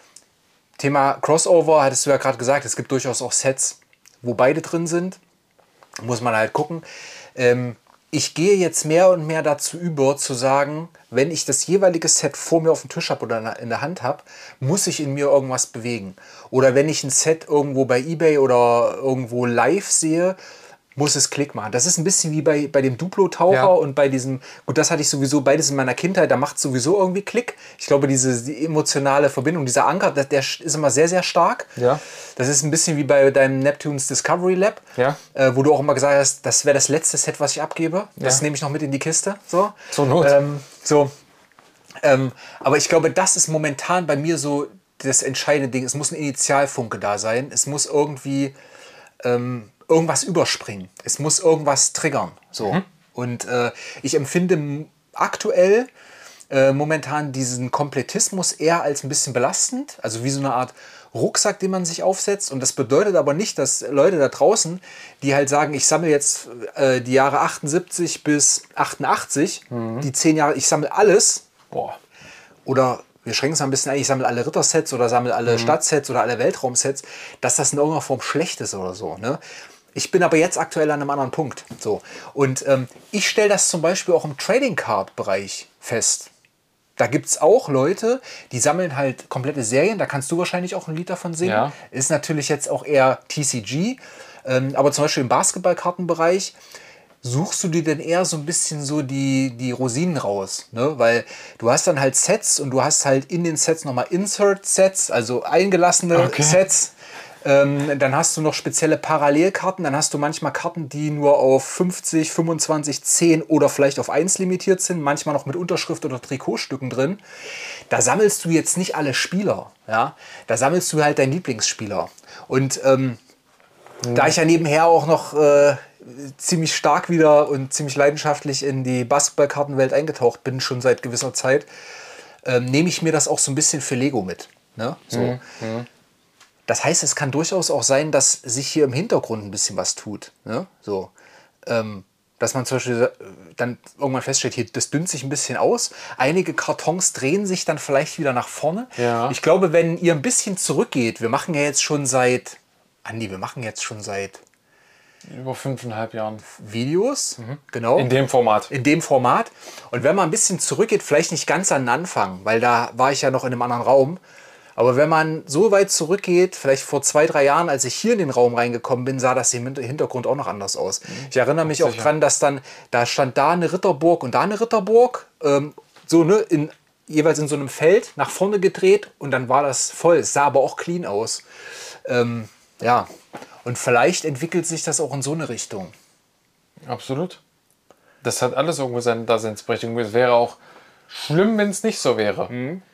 Thema Crossover, hattest du ja gerade gesagt, es gibt durchaus auch Sets, wo beide drin sind. Muss man halt gucken. Ähm, ich gehe jetzt mehr und mehr dazu über, zu sagen, wenn ich das jeweilige Set vor mir auf dem Tisch habe oder in der Hand habe, muss ich in mir irgendwas bewegen. Oder wenn ich ein Set irgendwo bei eBay oder irgendwo live sehe, muss es Klick machen. Das ist ein bisschen wie bei, bei dem Duplo-Taucher Ja. und bei diesem, gut, das hatte ich sowieso beides in meiner Kindheit, da macht es sowieso irgendwie Klick. Ich glaube, diese die emotionale Verbindung, dieser Anker, der, der ist immer sehr, sehr stark. Ja. Das ist ein bisschen wie bei deinem Neptunes Discovery Lab, Ja. äh, wo du auch immer gesagt hast, das wäre das letzte Set, was ich abgebe. Das Ja. nehme ich noch mit in die Kiste. So. Zur Not. Ähm, so. Ähm, aber ich glaube, das ist momentan bei mir so das entscheidende Ding. Es muss ein Initialfunke da sein. Es muss irgendwie ähm, irgendwas überspringen. Es muss irgendwas triggern. So. Mhm. Und äh, ich empfinde m- aktuell äh, momentan diesen Komplettismus eher als ein bisschen belastend. Also wie so eine Art Rucksack, den man sich aufsetzt. Und das bedeutet aber nicht, dass Leute da draußen, die halt sagen, ich sammle jetzt äh, die Jahre achtundsiebzig bis achtundachtzig, die zehn Jahre, ich sammle alles. Boah. Oder wir schränken es mal ein bisschen ein, ich sammle alle Rittersets oder sammle alle Stadtsets oder alle Weltraumsets, dass das in irgendeiner Form schlecht ist oder so. Ne? Ich bin aber jetzt aktuell an einem anderen Punkt. So. Und ähm, ich stelle das zum Beispiel auch im Trading Card Bereich fest. Da gibt es auch Leute, die sammeln halt komplette Serien. Da kannst du wahrscheinlich auch ein Lied davon singen. Ja. Ist natürlich jetzt auch eher T C G. Ähm, aber zum Beispiel im Basketballkartenbereich suchst du dir denn eher so ein bisschen so die, die Rosinen raus, ne? Weil du hast dann halt Sets und du hast halt in den Sets nochmal Insert-Sets, also eingelassene Okay. Sets. Ähm, dann hast du noch spezielle Parallelkarten, dann hast du manchmal Karten, die nur auf fünfzig, fünfundzwanzig, zehn oder vielleicht auf eins limitiert sind, manchmal noch mit Unterschrift oder Trikotstücken drin. Da sammelst du jetzt nicht alle Spieler, ja? Da sammelst du halt deinen Lieblingsspieler. Und ähm, da ich ja nebenher auch noch äh, ziemlich stark wieder und ziemlich leidenschaftlich in die Basketballkartenwelt eingetaucht bin, schon seit gewisser Zeit, ähm, nehme ich mir das auch so ein bisschen für Lego mit. Ne? So. Mhm. Das heißt, es kann durchaus auch sein, dass sich hier im Hintergrund ein bisschen was tut. Ne? So. Ähm, dass man zum Beispiel äh, dann irgendwann feststellt, hier, das dünnt sich ein bisschen aus. Einige Kartons drehen sich dann vielleicht wieder nach vorne. Ja. Ich glaube, wenn ihr ein bisschen zurückgeht, wir machen ja jetzt schon seit, Andi, wir machen jetzt schon seit Über fünfeinhalb Jahren. Videos, genau. In dem Format. in dem Format. Und wenn man ein bisschen zurückgeht, vielleicht nicht ganz an den Anfang, weil da war ich ja noch in einem anderen Raum. Aber wenn man so weit zurückgeht, vielleicht vor zwei, drei Jahren, als ich hier in den Raum reingekommen bin, sah das im Hintergrund auch noch anders aus. Ich erinnere mich auch sicher. dran, dass dann, da stand da eine Ritterburg und da eine Ritterburg, ähm, so ne, in, jeweils in so einem Feld, nach vorne gedreht und dann war das voll. Es sah aber auch clean aus. Ähm, ja, und vielleicht entwickelt sich das auch in so eine Richtung. Absolut. Das hat alles irgendwo seine Daseinsberechtigung. Es wäre auch schlimm, wenn es nicht so wäre.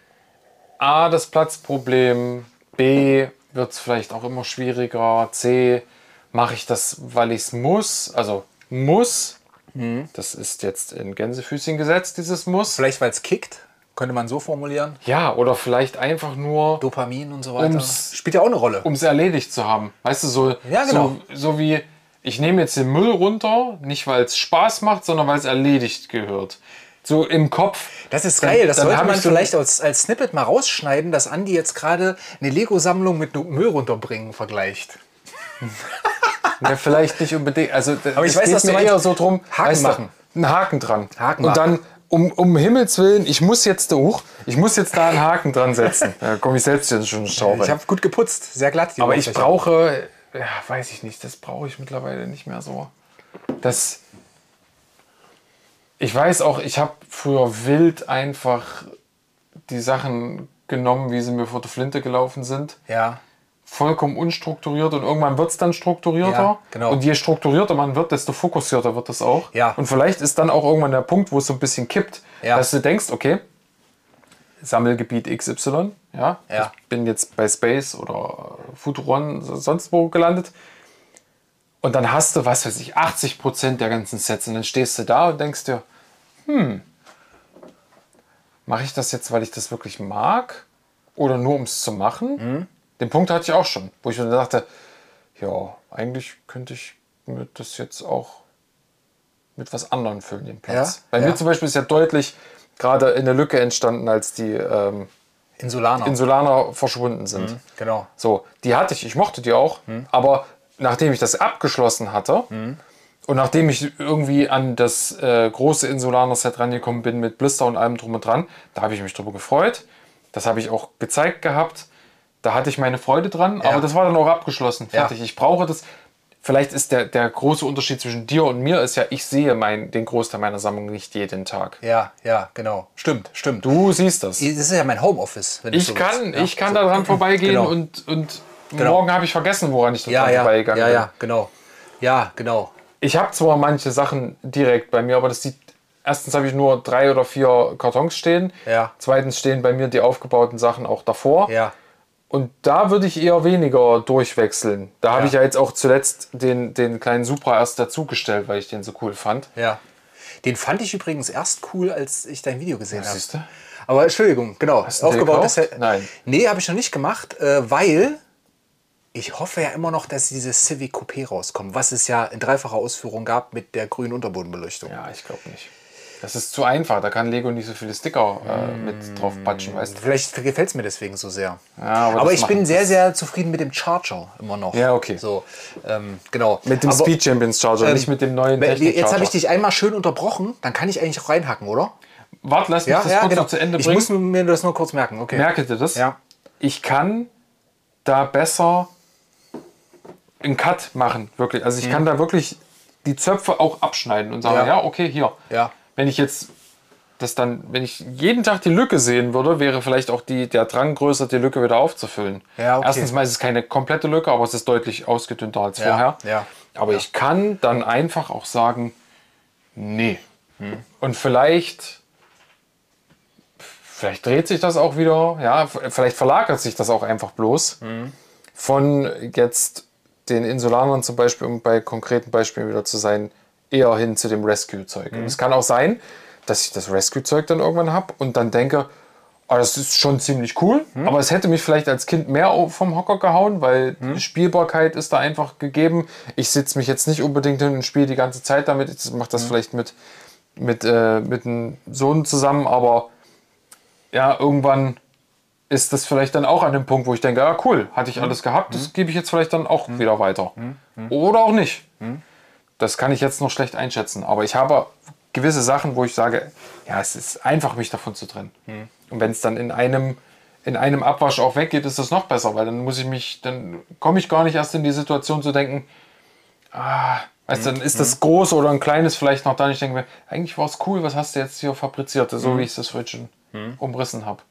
A, das Platzproblem. B, wird es vielleicht auch immer schwieriger. C, mache ich das, weil ich es muss. Also muss. Das ist jetzt in Gänsefüßchen gesetzt, dieses Muss. Vielleicht, weil es kickt, könnte man so formulieren. Ja, oder vielleicht einfach nur, Dopamin und so weiter. Ums- Spielt ja auch eine Rolle. um es erledigt zu haben. Weißt du, so, Ja, genau. so, so wie, ich nehme jetzt den Müll runter, nicht weil es Spaß macht, sondern weil es erledigt gehört. So im Kopf. Das ist Dann- geil. Das dann sollte hab man ich so- vielleicht als, als Snippet mal rausschneiden, dass Andi jetzt gerade eine Lego-Sammlung mit Müll runterbringen vergleicht. Ja, vielleicht nicht unbedingt. Also, Aber ich es weiß, geht was du mir meinst. eher so drum, Haken weißt du, machen. einen Haken dran. Haken Und machen. dann, um, um Himmels Willen, ich muss jetzt da hoch, ich muss jetzt da einen Haken dran setzen. Da komme ich selbst jetzt schon in den Stau Ich rein. habe gut geputzt, sehr glatt. Die Aber ich Oberfläche. brauche, ja, weiß ich nicht, das brauche ich mittlerweile nicht mehr so. Das, ich weiß auch, ich habe früher wild einfach die Sachen genommen, wie sie mir vor der Flinte gelaufen sind. Ja. Vollkommen unstrukturiert und irgendwann wird es dann strukturierter. Ja, genau. Und je strukturierter man wird, desto fokussierter wird es auch. Ja. Und vielleicht ist dann auch irgendwann der Punkt, wo es so ein bisschen kippt, Ja. dass du denkst, okay, Sammelgebiet X Y, ja, Ja. ich bin jetzt bei Space oder Futuron, sonst wo gelandet. Und dann hast du, was weiß ich, achtzig Prozent der ganzen Sets und dann stehst du da und denkst dir, hm, mache ich das jetzt, weil ich das wirklich mag oder nur um es zu machen? Mhm. Den Punkt hatte ich auch schon, wo ich mir dachte, ja, eigentlich könnte ich mir das jetzt auch mit was anderem füllen, den Platz. Ja? Bei Ja. mir zum Beispiel ist ja deutlich gerade eine Lücke entstanden, als die ähm, Insulaner. Insulaner verschwunden sind. Mhm, genau. So, die hatte ich, ich mochte die auch, mhm. aber nachdem ich das abgeschlossen hatte Mhm. und nachdem ich irgendwie an das äh, große Insulaner-Set rangekommen bin mit Blister und allem drum und dran, da habe ich mich drüber gefreut. Das habe ich auch gezeigt gehabt. Da hatte ich meine Freude dran, Ja. aber das war dann auch abgeschlossen. Fertig. Ja. Ich brauche das. Vielleicht ist der, der große Unterschied zwischen dir und mir ist ja, ich sehe mein, den Großteil meiner Sammlung nicht jeden Tag. Ja, ja, genau. Stimmt, stimmt. Du siehst das. Das ist ja mein Homeoffice. Wenn Ich so kann, willst. ich kann so. da dran vorbeigehen Genau. und, und Genau. morgen habe ich vergessen, woran ich da Ja, dran ja, vorbeigegangen ja, bin. ja, genau. Ja, genau. Ich habe zwar manche Sachen direkt bei mir, aber das sieht. Erstens habe ich nur drei oder vier Kartons stehen. Ja. Zweitens stehen bei mir die aufgebauten Sachen auch davor. Ja. Und da würde ich eher weniger durchwechseln. Da habe Ja. ich ja jetzt auch zuletzt den, den kleinen Supra erst dazugestellt, weil ich den so cool fand. Ja. Den fand ich übrigens erst cool, als ich dein Video gesehen habe. Siehst du? Aber Entschuldigung, genau. Hast du den Aufgebautes gekauft? Set. Nein. Nee, habe ich noch nicht gemacht, äh, weil ich hoffe ja immer noch, dass dieses Civic Coupé rauskommt, was es ja in dreifacher Ausführung gab mit der grünen Unterbodenbeleuchtung. Ja, ich glaube nicht. Das ist zu einfach. Da kann Lego nicht so viele Sticker äh, mit drauf patschen, weißt du? Vielleicht gefällt es mir deswegen so sehr. Ja, aber aber das ich bin macht- sehr, sehr zufrieden mit dem Charger immer noch. Ja, okay. So, ähm, genau. Mit dem Aber, Speed Champions Charger, ähm, nicht mit dem neuen Jetzt Technik habe Charger. ich dich einmal schön unterbrochen, dann kann ich eigentlich auch reinhacken, oder? Warte, lass mich Ja, das ja, kurz genau. noch zu Ende Ich bringen. muss mir das nur kurz merken. Okay. Merke dir das? Ja. Ich kann da besser einen Cut machen, wirklich. Also ich kann da wirklich die Zöpfe auch abschneiden und sagen, Ja. ja, okay, hier. Ja. Wenn ich jetzt das dann, wenn ich jeden Tag die Lücke sehen würde, wäre vielleicht auch die, der Drang größer, die Lücke wieder aufzufüllen. Ja, okay. Erstens mal ist es keine komplette Lücke, aber es ist deutlich ausgedünnter als Ja, vorher. ja, Aber ja. ich kann dann einfach auch sagen, nee. Hm. Und vielleicht, vielleicht dreht sich das auch wieder, ja, f- vielleicht verlagert sich das auch einfach bloß Hm. von jetzt den Insulanern zum Beispiel, um bei konkreten Beispielen wieder zu sein, eher hin zu dem Rescue-Zeug. Hm. Und es kann auch sein, dass ich das Rescue-Zeug dann irgendwann habe und dann denke, oh, das ist schon ziemlich cool, Hm. aber es hätte mich vielleicht als Kind mehr auf- vom Hocker gehauen, weil die Spielbarkeit ist da einfach gegeben. Ich sitze mich jetzt nicht unbedingt hin und spiele die ganze Zeit damit. Ich mache das vielleicht mit, mit, äh, mit einem Sohn zusammen, aber ja, irgendwann ist das vielleicht dann auch an dem Punkt, wo ich denke, ja cool, hatte ich alles gehabt, das gebe ich jetzt vielleicht dann auch wieder weiter. Oder auch nicht. Das kann ich jetzt noch schlecht einschätzen. Aber ich habe gewisse Sachen, wo ich sage, ja, es ist einfach, mich davon zu trennen. Und wenn es dann in einem, in einem Abwasch auch weggeht, ist das noch besser, weil dann muss ich mich, dann komme ich gar nicht erst in die Situation zu denken, ah, weißt du, dann ist das groß oder ein kleines vielleicht noch da. Und ich denke mir, eigentlich war es cool, was hast du jetzt hier fabriziert, so wie ich das heute schon umrissen habe.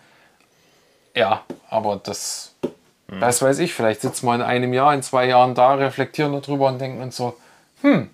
Ja, aber das, das weiß ich, vielleicht sitzen wir in einem Jahr, in zwei Jahren da, reflektieren darüber und denken uns so, hm,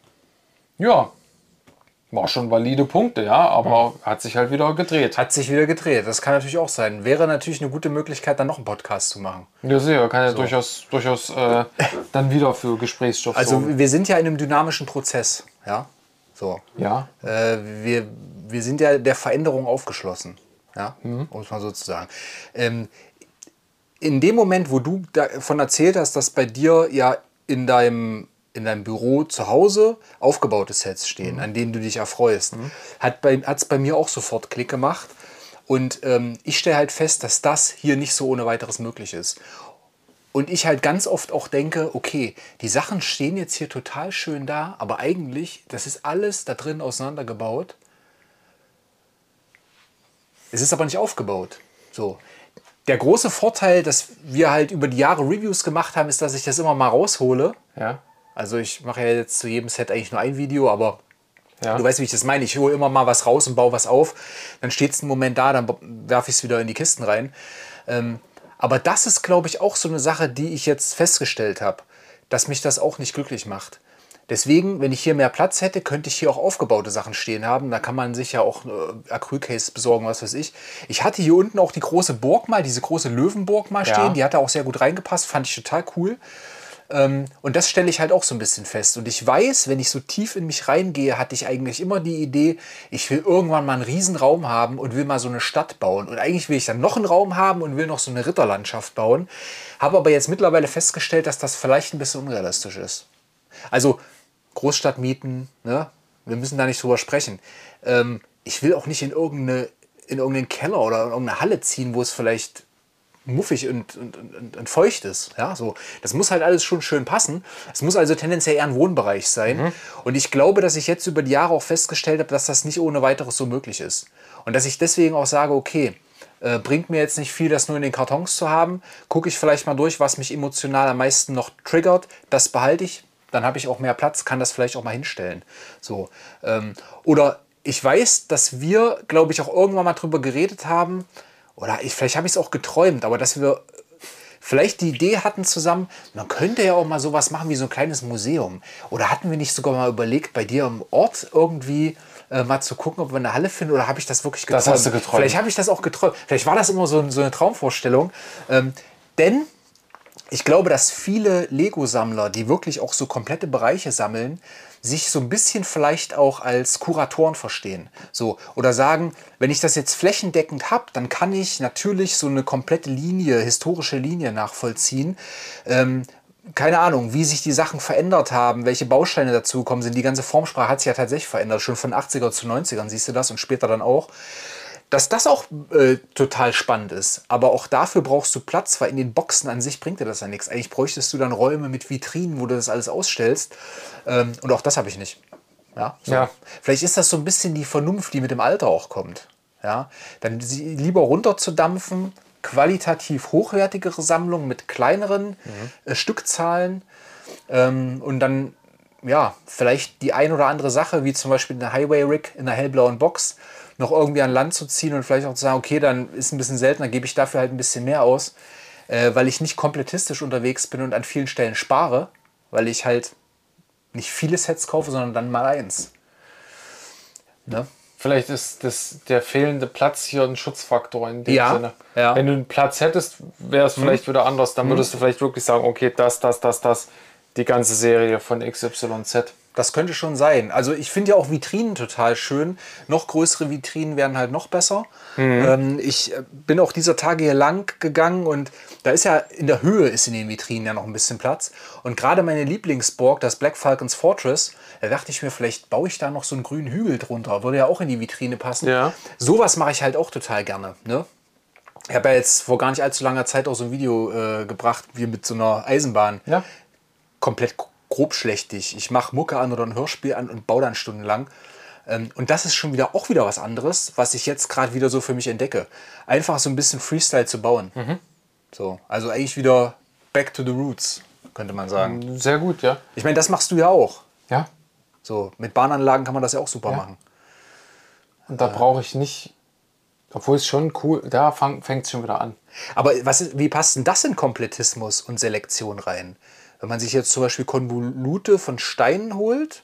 ja, war schon valide Punkte, ja, aber hat sich halt wieder gedreht. Hat sich wieder gedreht. Das kann natürlich auch sein. Wäre natürlich eine gute Möglichkeit, dann noch einen Podcast zu machen. Ja, sicher, kann ja durchaus, durchaus äh, dann wieder für Gesprächsstoff Also sorgen. wir sind ja in einem dynamischen Prozess. Ja. So. Ja, Äh, wir, wir sind ja der Veränderung aufgeschlossen. Ja, um es mal so zu sagen. Ähm, in dem Moment, wo du davon erzählt hast, dass bei dir ja in deinem, in deinem Büro zu Hause aufgebaute Sets stehen, an denen du dich erfreust, hat es bei mir auch sofort Klick gemacht. Und ähm, ich stelle halt fest, dass das hier nicht so ohne weiteres möglich ist. Und ich halt ganz oft auch denke, okay, die Sachen stehen jetzt hier total schön da, aber eigentlich, das ist alles da drin auseinandergebaut. Es ist aber nicht aufgebaut. So. Der große Vorteil, dass wir halt über die Jahre Reviews gemacht haben, ist, dass ich das immer mal raushole. ja, Also ich mache ja jetzt zu jedem Set eigentlich nur ein Video, aber ja. du weißt, wie ich das meine. Ich hole immer mal was raus und baue was auf. Dann steht es einen Moment da, dann werfe ich es wieder in die Kisten rein. Ähm, aber das ist, glaube ich, auch so eine Sache, die ich jetzt festgestellt habe, dass mich das auch nicht glücklich macht. Deswegen, wenn ich hier mehr Platz hätte, könnte ich hier auch aufgebaute Sachen stehen haben. Da kann man sich ja auch äh, Acrylcase besorgen, was weiß ich. Ich hatte hier unten auch die große Burg mal, diese große Löwenburg mal Ja. stehen. Die hatte auch sehr gut reingepasst, fand ich total cool. Ähm, und das stelle ich halt auch so ein bisschen fest. Und ich weiß, wenn ich so tief in mich reingehe, hatte ich eigentlich immer die Idee, ich will irgendwann mal einen Riesenraum haben und will mal so eine Stadt bauen. Und eigentlich will ich dann noch einen Raum haben und will noch so eine Ritterlandschaft bauen. Habe aber jetzt mittlerweile festgestellt, dass das vielleicht ein bisschen unrealistisch ist. Also Großstadt mieten, ne? wir müssen da nicht drüber sprechen. Ähm, ich will auch nicht in, irgendeine, in irgendeinen Keller oder in irgendeine Halle ziehen, wo es vielleicht muffig und, und, und, und feucht ist. Ja, so. Das muss halt alles schon schön passen. Es muss also tendenziell eher ein Wohnbereich sein. Mhm. Und ich glaube, dass ich jetzt über die Jahre auch festgestellt habe, dass das nicht ohne weiteres so möglich ist. Und dass ich deswegen auch sage, okay, äh, bringt mir jetzt nicht viel, das nur in den Kartons zu haben. Gucke ich vielleicht mal durch, was mich emotional am meisten noch triggert. Das behalte ich. Dann habe ich auch mehr Platz, kann das vielleicht auch mal hinstellen. So. Ähm, oder ich weiß, dass wir, glaube ich, auch irgendwann mal drüber geredet haben, oder ich, vielleicht habe ich es auch geträumt, aber dass wir vielleicht die Idee hatten zusammen, man könnte ja auch mal sowas machen wie so ein kleines Museum. Oder hatten wir nicht sogar mal überlegt, bei dir im Ort irgendwie äh, mal zu gucken, ob wir eine Halle finden, oder habe ich das wirklich geträumt? Das hast du geträumt. Vielleicht habe ich das auch geträumt. Vielleicht war das immer so, so eine Traumvorstellung. Ähm, denn ich glaube, dass viele Lego-Sammler, die wirklich auch so komplette Bereiche sammeln, sich so ein bisschen vielleicht auch als Kuratoren verstehen. So, oder sagen, wenn ich das jetzt flächendeckend habe, dann kann ich natürlich so eine komplette Linie, historische Linie nachvollziehen. Ähm, keine Ahnung, wie sich die Sachen verändert haben, welche Bausteine dazugekommen sind. Die ganze Formsprache hat sich ja tatsächlich verändert. Schon von achtziger zu neunzigern siehst du das und später dann auch. Dass das auch äh, total spannend ist. Aber auch dafür brauchst du Platz, weil in den Boxen an sich bringt dir das ja nichts. Eigentlich bräuchtest du dann Räume mit Vitrinen, wo du das alles ausstellst. Ähm, und auch das habe ich nicht. Ja, so. Ja. Vielleicht ist das so ein bisschen die Vernunft, die mit dem Alter auch kommt. Ja? Dann sie lieber runterzudampfen, qualitativ hochwertigere Sammlungen mit kleineren mhm. äh, Stückzahlen ähm, und dann ja, vielleicht die ein oder andere Sache, wie zum Beispiel eine Highway Rig in einer hellblauen Box, noch irgendwie an Land zu ziehen und vielleicht auch zu sagen, okay, dann ist ein bisschen seltener, gebe ich dafür halt ein bisschen mehr aus, äh, weil ich nicht komplettistisch unterwegs bin und an vielen Stellen spare, weil ich halt nicht viele Sets kaufe, sondern dann mal eins. Ne? Vielleicht ist das, der fehlende Platz hier ein Schutzfaktor in dem ja, Sinne. Ja. Wenn du einen Platz hättest, wäre es hm. vielleicht wieder anders. Dann hm. würdest du vielleicht wirklich sagen, okay, das, das, das, das, die ganze Serie von X Y Z. Das könnte schon sein. Also ich finde ja auch Vitrinen total schön. Noch größere Vitrinen wären halt noch besser. Mhm. Ähm, ich bin auch dieser Tage hier lang gegangen und da ist ja in der Höhe ist in den Vitrinen ja noch ein bisschen Platz. Und gerade meine Lieblingsburg, das Black Falcons Fortress, da dachte ich mir, vielleicht baue ich da noch so einen grünen Hügel drunter. Würde ja auch in die Vitrine passen. Ja. Sowas mache ich halt auch total gerne. Ne? Ich habe ja jetzt vor gar nicht allzu langer Zeit auch so ein Video äh, gebracht, wie mit so einer Eisenbahn. Ja. Komplett grobschlächtig. Ich mache Mucke an oder ein Hörspiel an und baue dann stundenlang. Ähm, und das ist schon wieder auch wieder was anderes, was ich jetzt gerade wieder so für mich entdecke. Einfach so ein bisschen Freestyle zu bauen. Mhm. So, also eigentlich wieder back to the roots, könnte man sagen. Sehr gut, ja. Ich meine, das machst du ja auch. Ja. So, mit Bahnanlagen kann man das ja auch super ja. machen. Und da äh, brauche ich nicht, obwohl es schon cool, da fängt es schon wieder an. Aber was ist, wie passt denn das in Komplettismus und Selektion rein? Wenn man sich jetzt zum Beispiel Konvolute von Steinen holt,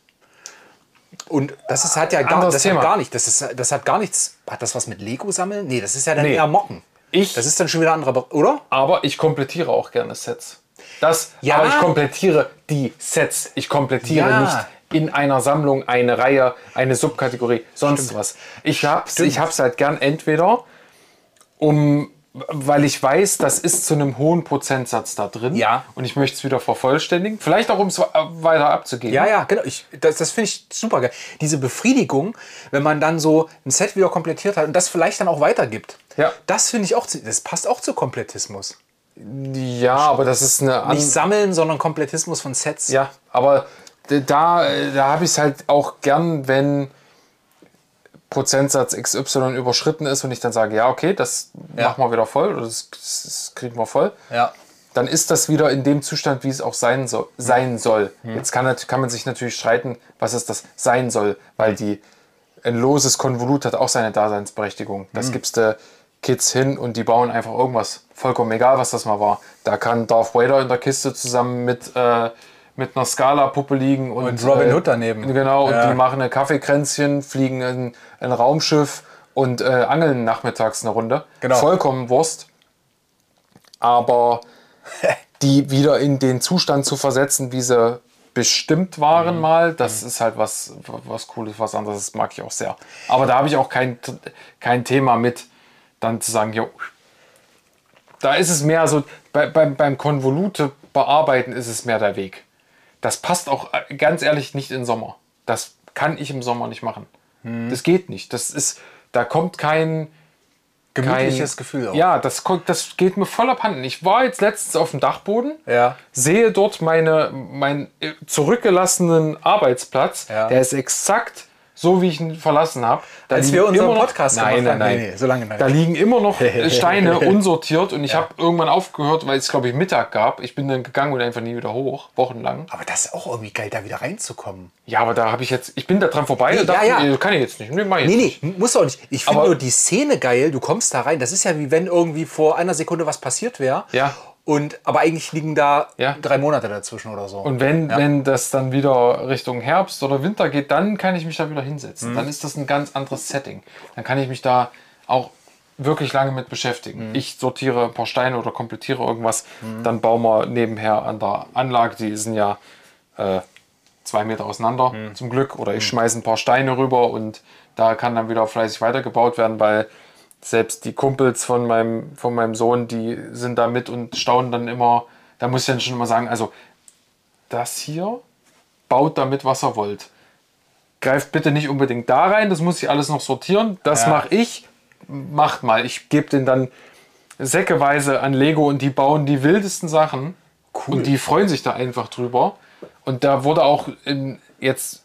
und das ist, hat ja gar, das hat gar nicht, das, ist, das hat gar nichts, hat das was mit Lego sammeln? Nee, das ist ja dann nee. eher Mocken. Ich, das ist dann schon wieder ein anderer, oder? Aber ich komplettiere auch gerne Sets. Das, ja. Aber ich komplettiere die Sets. Ich komplettiere ja. nicht in einer Sammlung eine Reihe, eine Subkategorie, sonst Stimmt. was. Ich habe es halt gern entweder um... weil ich weiß, das ist zu einem hohen Prozentsatz da drin. Ja. Und ich möchte es wieder vervollständigen. Vielleicht auch, um es weiter abzugeben. Ja, ja, genau. Ich, das das finde ich super geil. Diese Befriedigung, wenn man dann so ein Set wieder komplettiert hat und das vielleicht dann auch weitergibt. Ja. Das finde ich auch, das passt auch zu Komplettismus. Ja, aber das ist eine... Nicht sammeln, sondern Komplettismus von Sets. Ja, aber da, da habe ich es halt auch gern, wenn Prozentsatz X Y überschritten ist und ich dann sage, ja, okay, das ja. machen wir wieder voll oder das, das kriegen wir voll, ja. dann ist das wieder in dem Zustand, wie es auch sein soll. Sein soll. Mhm. Jetzt kann, kann man sich natürlich streiten, was es das sein soll, weil die, ein loses Konvolut hat auch seine Daseinsberechtigung. Das mhm. gibst du Kids hin und die bauen einfach irgendwas. Vollkommen egal, was das mal war. Da kann Darth Vader in der Kiste zusammen mit... Äh, mit einer Scala-Puppe liegen und, und Robin Hood daneben. Genau, ja. und die machen eine Kaffeekränzchen, fliegen in ein Raumschiff und äh, angeln nachmittags eine Runde. Genau. Vollkommen Wurst. Aber die wieder in den Zustand zu versetzen, wie sie bestimmt waren mhm. mal, das mhm. ist halt was, was Cooles, was anderes, das mag ich auch sehr. Aber da habe ich auch kein, kein Thema mit, dann zu sagen, jo, da ist es mehr so, bei, beim, beim Konvolute bearbeiten ist es mehr der Weg. Das passt auch ganz ehrlich nicht in den Sommer. Das kann ich im Sommer nicht machen. Hm. Das geht nicht. Das ist, da kommt kein gemütliches kein, Gefühl auch. Ja, das, das geht mir voll abhanden. Ich war jetzt letztens auf dem Dachboden, ja. sehe dort meine, meinen zurückgelassenen Arbeitsplatz. Ja. Der ist exakt so, wie ich ihn verlassen habe. Als wir unseren Podcast nein, gemacht haben. Nein, nein, nein, so lange nein. Da liegen immer noch Steine unsortiert und ich ja. habe irgendwann aufgehört, weil es, glaube ich, Mittag gab. Ich bin dann gegangen und einfach nie wieder hoch, wochenlang. Aber das ist auch irgendwie geil, da wieder reinzukommen. Ja, aber da habe ich jetzt, ich bin da dran vorbei nee, und dachte, ja, ja. nee, kann ich jetzt nicht. Nee, mach ich nee, jetzt nee, nicht. muss auch nicht. Ich finde aber nur die Szene geil, du kommst da rein. Das ist ja wie wenn irgendwie vor einer Sekunde was passiert wäre. Ja. Und, aber eigentlich liegen da ja. drei Monate dazwischen oder so. Und wenn, ja. wenn das dann wieder Richtung Herbst oder Winter geht, dann kann ich mich da wieder hinsetzen. Mhm. Dann ist das ein ganz anderes Setting. Dann kann ich mich da auch wirklich lange mit beschäftigen. Mhm. Ich sortiere ein paar Steine oder komplettiere irgendwas. Mhm. Dann bauen wir nebenher an der Anlage, die sind ja äh, zwei Meter auseinander mhm. zum Glück. Oder ich mhm. schmeiße ein paar Steine rüber und da kann dann wieder fleißig weitergebaut werden, weil selbst die Kumpels von meinem, von meinem Sohn, die sind da mit und staunen dann immer. Da muss ich dann schon immer sagen, also das hier baut damit, was ihr wollt. Greift bitte nicht unbedingt da rein, das muss ich alles noch sortieren. Das ja. mache ich. Macht mal. Ich gebe denen dann säckeweise an Lego und die bauen die wildesten Sachen. Cool. Und die freuen sich da einfach drüber. Und da wurde auch in, jetzt,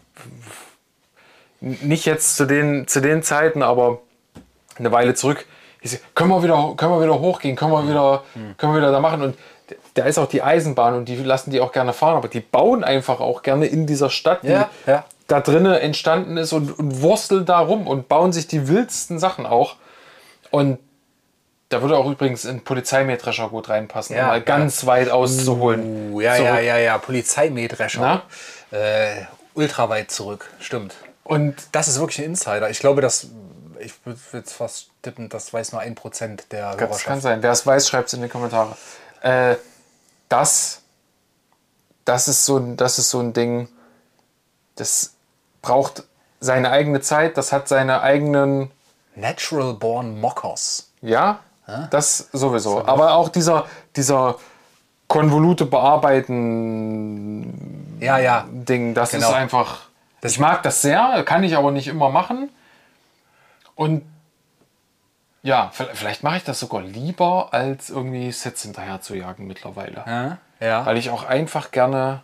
nicht jetzt zu den, zu den Zeiten, aber eine Weile zurück, ich sag, können wir wieder, können wir wieder hochgehen, können wir wieder, mhm. können wir wieder da machen. Und da ist auch die Eisenbahn und die lassen die auch gerne fahren, aber die bauen einfach auch gerne in dieser Stadt, die ja, ja. da drinnen entstanden ist und, und wursteln da rum und bauen sich die wildsten Sachen auch. Und da würde auch übrigens ein Polizeimähdrescher gut reinpassen, ja, um mal ganz ja. weit auszuholen. Uh, ja, zurück. ja, ja, ja, Polizeimähdrescher. Äh, ultra weit zurück, stimmt. Und das ist wirklich ein Insider. Ich glaube, dass ich würde jetzt fast tippen, das weiß nur ein Prozent der Hörerschaft. Das kann sein. Wer es weiß, schreibt es in die Kommentare. Äh, das, das, ist so, das ist so ein Ding, das braucht seine eigene Zeit, das hat seine eigenen... Natural Born Mockers. Ja, ja? Das sowieso. Aber auch dieser, dieser Konvolute bearbeiten ja, ja. Ding, das genau. ist einfach... Das ich mag das sehr, kann ich aber nicht immer machen. Und ja, vielleicht mache ich das sogar lieber, als irgendwie Sets hinterher zu jagen mittlerweile. Ja, ja. Weil ich auch einfach gerne,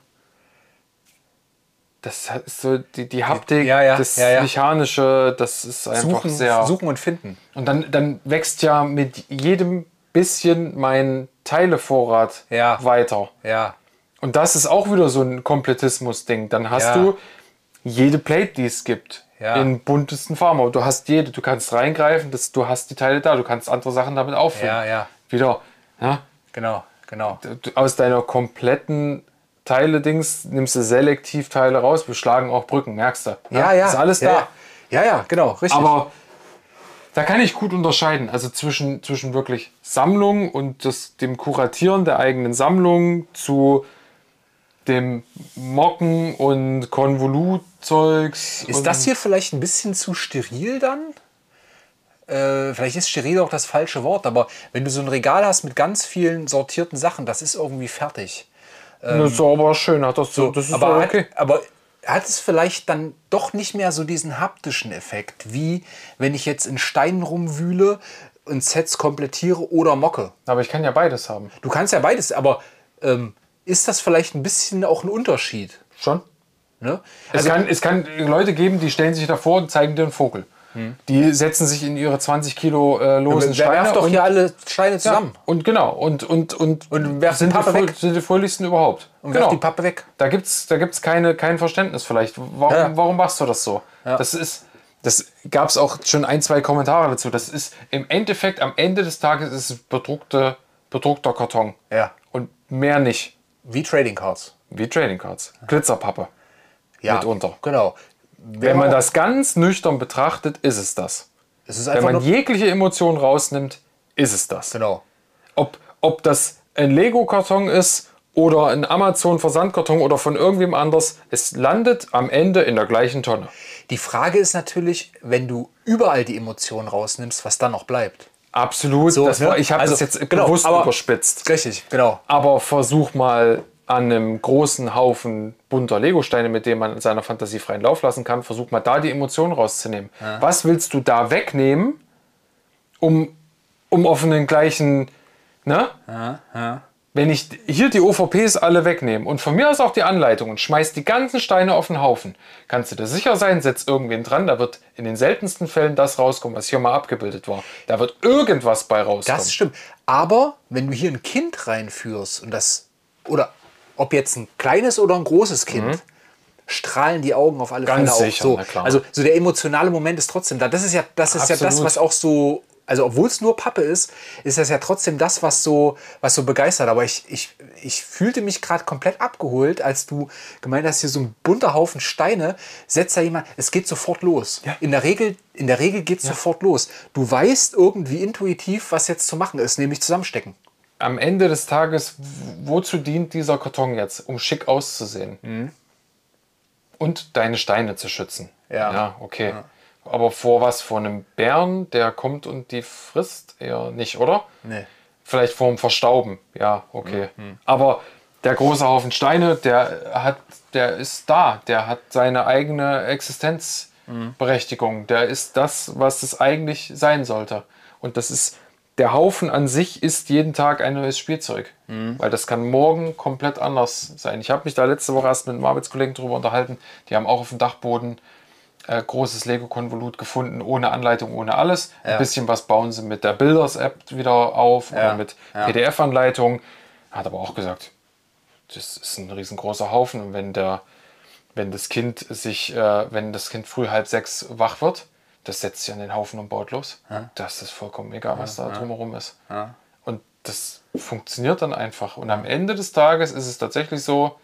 das ist so die, die Haptik, ja, ja, das ja, ja. Mechanische, das ist einfach suchen, sehr... Suchen und finden. Und dann, dann wächst ja mit jedem bisschen mein Teilevorrat ja. weiter. Ja. Und das ist auch wieder so ein Komplettismus-Ding. Dann hast ja. du jede Plate, die es gibt. Ja. In buntesten Farben. Du hast jede, du kannst reingreifen, das, du hast die Teile da, du kannst andere Sachen damit auffüllen. Ja, ja. Wieder, ja. Genau, genau. Du, aus deiner kompletten Teile-Dings nimmst du selektiv Teile raus, wir schlagen auch Brücken, merkst du? Ja, ja. Ist alles ja, da. Ja, ja, genau, richtig. Aber da kann ich gut unterscheiden, also zwischen, zwischen wirklich Sammlung und das, dem Kuratieren der eigenen Sammlung zu dem Mocken und Konvolutzeugs. Ist das hier vielleicht ein bisschen zu steril dann? Äh, vielleicht ist steril auch das falsche Wort, aber wenn du so ein Regal hast mit ganz vielen sortierten Sachen, das ist irgendwie fertig. Ähm, das ist aber schön, hat das so. Das ist aber, okay. Hat, aber hat es vielleicht dann doch nicht mehr so diesen haptischen Effekt, wie wenn ich jetzt in Steinen rumwühle und Sets komplettiere oder mocke? Aber ich kann ja beides haben. Du kannst ja beides, aber ähm, ist das vielleicht ein bisschen auch ein Unterschied? Schon. Ne? Also es, kann, es kann Leute geben, die stellen sich davor und zeigen dir einen Vogel. Hm. Die setzen sich in ihre zwanzig Kilo äh, losen ja, Steine. Werft doch hier alle Steine zusammen. Ja, und genau. Und, und, und, und werft sind, die Pappe die, weg. sind die fröhlichsten überhaupt. Und genau. werft die Pappe weg. Da gibt es da gibt's keine, kein Verständnis vielleicht. Warum, ja. warum machst du das so? Ja. Das ist... Das gab es auch schon ein, zwei Kommentare dazu. Das ist im Endeffekt, am Ende des Tages ist es bedruckte, bedruckter Karton. Ja. Und mehr nicht. Wie Trading Cards. Wie Trading Cards. Glitzerpappe. Ja, mitunter. Genau. Wenn man das ganz nüchtern betrachtet, ist es das. Es ist Wenn man jegliche Emotion rausnimmt, ist es das. Genau. Ob, ob das ein Lego-Karton ist oder ein Amazon-Versandkarton oder von irgendwem anders, es landet am Ende in der gleichen Tonne. Die Frage ist natürlich, wenn du überall die Emotionen rausnimmst, was dann noch bleibt. Absolut. So, das war, ne? ich habe also, das jetzt genau, bewusst aber, überspitzt. Richtig, genau. Aber versuch mal an einem großen Haufen bunter Lego-Steine, mit dem man in seiner Fantasie freien Lauf lassen kann, versuch mal da die Emotionen rauszunehmen. Ja. Was willst du da wegnehmen, um, um auf den gleichen, ne? Ja, ja. Wenn ich hier die O V Ps alle wegnehme und von mir aus auch die Anleitung und schmeiß die ganzen Steine auf den Haufen, kannst du dir sicher sein, setz irgendwen dran, da wird in den seltensten Fällen das rauskommen, was hier mal abgebildet war. Da wird irgendwas bei rauskommen. Das stimmt. Aber wenn du hier ein Kind reinführst und das, oder ob jetzt ein kleines oder ein großes Kind, mhm. strahlen die Augen auf alle Ganz Fälle sicher, auf. So, na klar. also so der emotionale Moment ist trotzdem da. Das ist ja das, ist ja das was auch so, also obwohl es nur Pappe ist, ist das ja trotzdem das, was so, was so begeistert. Aber ich, ich, ich fühlte mich gerade komplett abgeholt, als du gemeint hast, hier so ein bunter Haufen Steine, setzt da jemand, es geht sofort los. Ja. In der Regel, in der Regel geht es ja. sofort los. Du weißt irgendwie intuitiv, was jetzt zu machen ist, nämlich zusammenstecken. Am Ende des Tages, wozu dient dieser Karton jetzt? Um schick auszusehen. Mhm. Und deine Steine zu schützen. Ja, ja okay. Ja. Aber vor was? Vor einem Bären, der kommt und die frisst? Eher nicht, oder? Nee. Vielleicht vor dem Verstauben. Ja, okay. Mhm. Aber der große Haufen Steine, der hat, der ist da. Der hat seine eigene Existenzberechtigung. Mhm. Der ist das, was es eigentlich sein sollte. Und das ist, der Haufen an sich ist jeden Tag ein neues Spielzeug. Mhm. Weil das kann morgen komplett anders sein. Ich habe mich da letzte Woche erst mit einem Arbeitskollegen drüber unterhalten. Die haben auch auf dem Dachboden Äh, großes Lego-Konvolut gefunden, ohne Anleitung, ohne alles. Ja. Ein bisschen was bauen sie mit der Builders-App wieder auf ja. oder mit ja. P D F-Anleitung. Hat aber auch gesagt, das ist ein riesengroßer Haufen und wenn, der, wenn das Kind sich, äh, wenn das Kind früh halb sechs wach wird, das setzt sich an den Haufen und baut los. Ja. Das ist vollkommen egal, was ja. da drumherum ist. Ja. Und das funktioniert dann einfach. Und am Ende des Tages ist es tatsächlich so,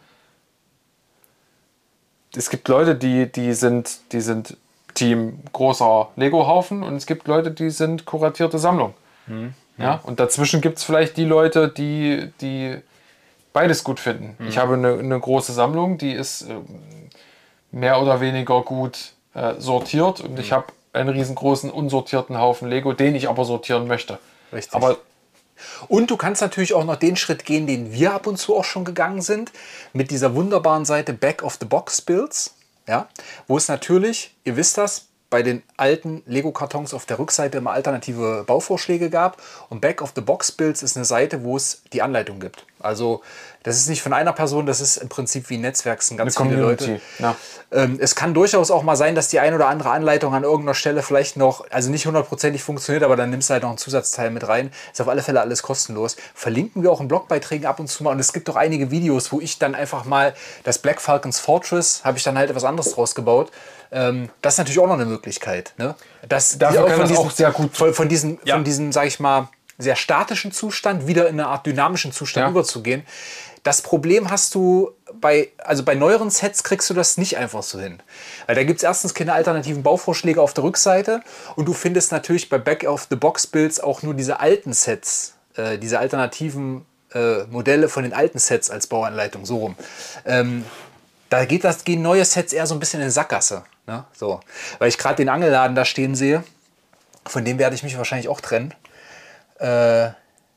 es gibt Leute, die, die, sind, die sind Team großer Lego-Haufen und es gibt Leute, die sind kuratierte Sammlung. Mhm. Ja? Und dazwischen gibt es vielleicht die Leute, die, die beides gut finden. Mhm. Ich habe eine, eine große Sammlung, die ist äh, mehr oder weniger gut äh, sortiert und mhm. ich habe einen riesengroßen unsortierten Haufen Lego, den ich aber sortieren möchte. Richtig. Aber und du kannst natürlich auch noch den Schritt gehen, den wir ab und zu auch schon gegangen sind, mit dieser wunderbaren Seite Back of the Box Builds, ja, wo es natürlich, ihr wisst das, bei den alten Lego-Kartons auf der Rückseite immer alternative Bauvorschläge gab. Und Back of the Box Builds ist eine Seite, wo es die Anleitung gibt. Also das ist nicht von einer Person, das ist im Prinzip wie ein Netzwerk, es sind ganz eine viele Community. Leute. Ja. Ähm, es kann durchaus auch mal sein, dass die ein oder andere Anleitung an irgendeiner Stelle vielleicht noch, also nicht hundertprozentig funktioniert, aber dann nimmst du halt noch einen Zusatzteil mit rein. Ist auf alle Fälle alles kostenlos. Verlinken wir auch in Blogbeiträgen ab und zu mal. Und es gibt auch einige Videos, wo ich dann einfach mal das Black Falcons Fortress, habe ich dann halt etwas anderes draus gebaut. Ähm, das ist natürlich auch noch eine Möglichkeit. Ne? Das, Dafür kann von das diesem, auch sehr gut. Von, von diesem, ja. von diesem, sag ich mal, sehr statischen Zustand wieder in eine Art dynamischen Zustand ja. überzugehen. Das Problem hast du bei, also bei neueren Sets kriegst du das nicht einfach so hin. Weil da gibt es erstens keine alternativen Bauvorschläge auf der Rückseite und du findest natürlich bei Back of the Box Builds auch nur diese alten Sets, äh, diese alternativen äh, Modelle von den alten Sets als Bauanleitung, so rum. Ähm, da geht das, gehen neue Sets eher so ein bisschen in Sackgasse. Ne? So. Weil ich gerade den Angelladen da stehen sehe, von dem werde ich mich wahrscheinlich auch trennen. Äh,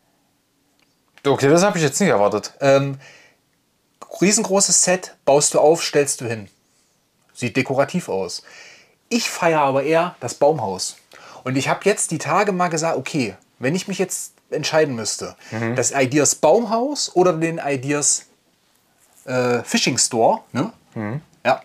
Okay, das habe ich jetzt nicht erwartet. Ähm, riesengroßes Set, baust du auf, stellst du hin. Sieht dekorativ aus. Ich feiere aber eher das Baumhaus. Und ich habe jetzt die Tage mal gesagt, okay, wenn ich mich jetzt entscheiden müsste, mhm. das Ideas Baumhaus oder den Ideas äh, Fishing Store, ne? Mhm. Ja.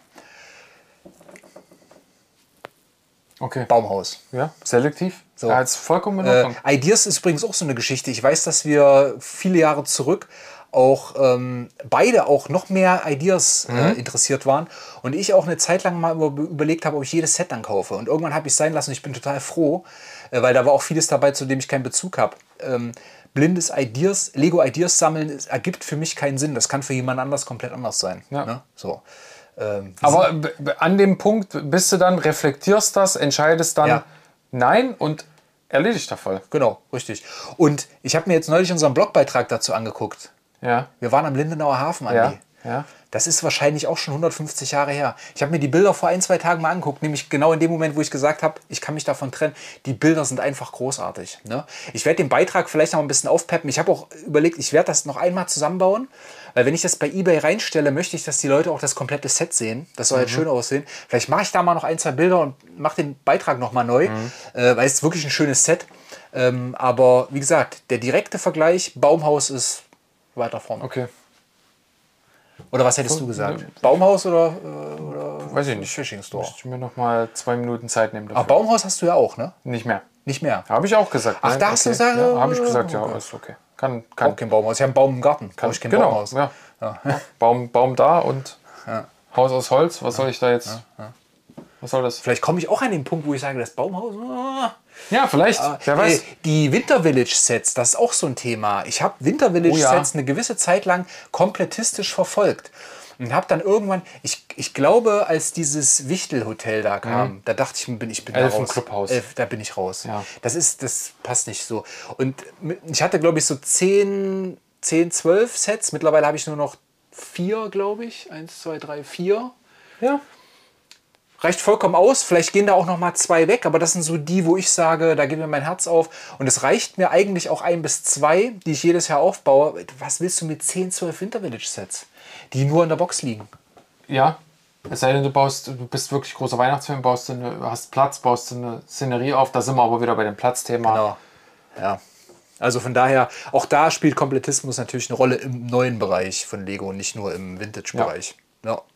Okay. Baumhaus. Ja, selektiv. So. Ja, ist vollkommen in Ordnung. Äh, Ideas ist übrigens auch so eine Geschichte. Ich weiß, dass wir viele Jahre zurück auch ähm, beide auch noch mehr Ideas mhm. äh, interessiert waren und ich auch eine Zeit lang mal über, überlegt habe, ob ich jedes Set dann kaufe. Und irgendwann habe ich es sein lassen und ich bin total froh, äh, weil da war auch vieles dabei, zu dem ich keinen Bezug habe. Ähm, blindes Ideas, Lego Ideas sammeln, es ergibt für mich keinen Sinn. Das kann für jemand anders komplett anders sein. Ja. Ne? So. Ähm, Aber an dem Punkt bist du dann, reflektierst das, entscheidest dann, ja. Nein und erledigt der Fall. Genau, richtig. Und ich habe mir jetzt neulich unseren Blogbeitrag dazu angeguckt. Ja. Wir waren am Lindenauer Hafen, Andi. Ja. Ja. Das ist wahrscheinlich auch schon hundertfünfzig Jahre her. Ich habe mir die Bilder vor ein, zwei Tagen mal angeguckt, nämlich genau in dem Moment, wo ich gesagt habe, ich kann mich davon trennen. Die Bilder sind einfach großartig. Ne? Ich werde den Beitrag vielleicht noch ein bisschen aufpeppen. Ich habe auch überlegt, ich werde das noch einmal zusammenbauen, weil wenn ich das bei eBay reinstelle, möchte ich, dass die Leute auch das komplette Set sehen. Das soll mhm. halt schön aussehen. Vielleicht mache ich da mal noch ein, zwei Bilder und mache den Beitrag noch mal neu, mhm. äh, weil es ist wirklich ein schönes Set. Ähm, aber wie gesagt, der direkte Vergleich, Baumhaus ist weiter vorne. Okay. Oder was hättest du gesagt? Ne. Baumhaus oder, oder weiß ich nicht. Fishing Store? Muss ich mir noch mal zwei Minuten Zeit nehmen dafür. Aber Baumhaus hast du ja auch, ne? Nicht mehr. Nicht mehr? Habe ich auch gesagt. Ach, Nein, da hast okay. du gesagt? Ja, habe ich gesagt, ja, ist okay. Kann, kann. Auch kein Baumhaus. Ich habe einen Baum im Garten. Kann ich kein genau, Baumhaus. Ja. Ja. Baum, Baum da und ja. Haus aus Holz. Was soll ich da jetzt? Ja. Ja. Was soll das? Vielleicht komme ich auch an den Punkt, wo ich sage, das Baumhaus. Oh. Ja, vielleicht. Äh, Wer weiß. Die Winter Village Sets, das ist auch so ein Thema. Ich habe Winter Village oh, ja. Sets eine gewisse Zeit lang komplettistisch verfolgt. Und habe dann irgendwann, ich, ich glaube, als dieses Wichtel-Hotel da kam, mhm. da dachte ich, bin, ich bin da raus. Clubhaus. Elf, da bin ich raus. Ja. Das ist, das passt nicht so. Und ich hatte, glaube ich, so zehn, zehn, zwölf Sets. Mittlerweile habe ich nur noch vier, glaube ich. Eins, zwei, drei, vier. Ja. Reicht vollkommen aus. Vielleicht gehen da auch noch mal zwei weg, aber das sind so die, wo ich sage, da geht mir mein Herz auf. Und es reicht mir eigentlich auch ein bis zwei, die ich jedes Jahr aufbaue. Was willst du mit zehn, zwölf Winter Village Sets, die nur in der Box liegen? Ja, es sei denn, du baust, du bist wirklich großer Weihnachtsfan, baust eine, hast Platz, baust eine Szenerie auf. Da sind wir aber wieder bei dem Platzthema. Genau. Ja. Also von daher, auch da spielt Komplettismus natürlich eine Rolle im neuen Bereich von Lego und nicht nur im Vintage-Bereich. Ja. Ja.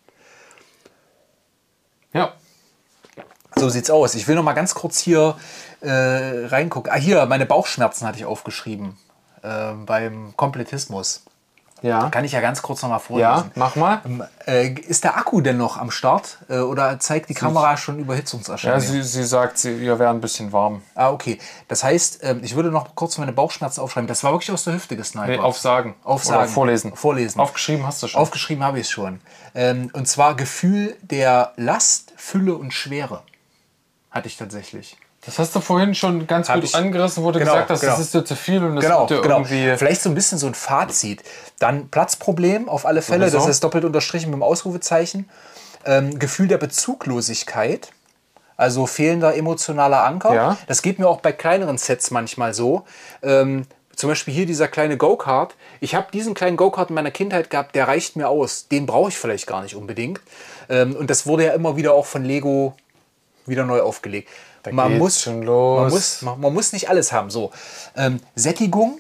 Ja. So sieht's aus. Ich will noch mal ganz kurz hier äh, reingucken. Ah, hier, meine Bauchschmerzen hatte ich aufgeschrieben äh, beim Komplettismus. Ja. Kann ich ja ganz kurz noch mal vorlesen. Ja, mach mal. Ähm, äh, ist der Akku denn noch am Start äh, oder zeigt die Kamera schon Überhitzungserscheinungen? Ja, sie, sie sagt, sie, ihr wäre ein bisschen warm. Ah, okay. Das heißt, äh, ich würde noch kurz meine Bauchschmerzen aufschreiben. Das war wirklich aus der Hüfte gesnipert. Nee, aufsagen. Aufsagen. Oder vorlesen. Vorlesen. Aufgeschrieben hast du schon. Aufgeschrieben habe ich es schon. Ähm, und zwar Gefühl der Last, Fülle und Schwere. Hatte ich tatsächlich. Das hast du vorhin schon ganz Hab gut ich, angerissen, wo du genau, gesagt hast, genau. das ist dir zu viel und das genau, wird dir genau. irgendwie... Vielleicht so ein bisschen so ein Fazit. Dann Platzproblem auf alle Fälle, so. Das ist doppelt unterstrichen mit dem Ausrufezeichen. Ähm, Gefühl der Bezuglosigkeit, also fehlender emotionaler Anker. Ja. Das geht mir auch bei kleineren Sets manchmal so. Ähm, zum Beispiel hier dieser kleine Go-Kart. Ich habe diesen kleinen Go-Kart in meiner Kindheit gehabt, der reicht mir aus. Den brauche ich vielleicht gar nicht unbedingt. Ähm, und das wurde ja immer wieder auch von Lego wieder neu aufgelegt. Da man, geht's muss, schon los. man, muss, man, man muss nicht alles haben. So. Ähm, Sättigung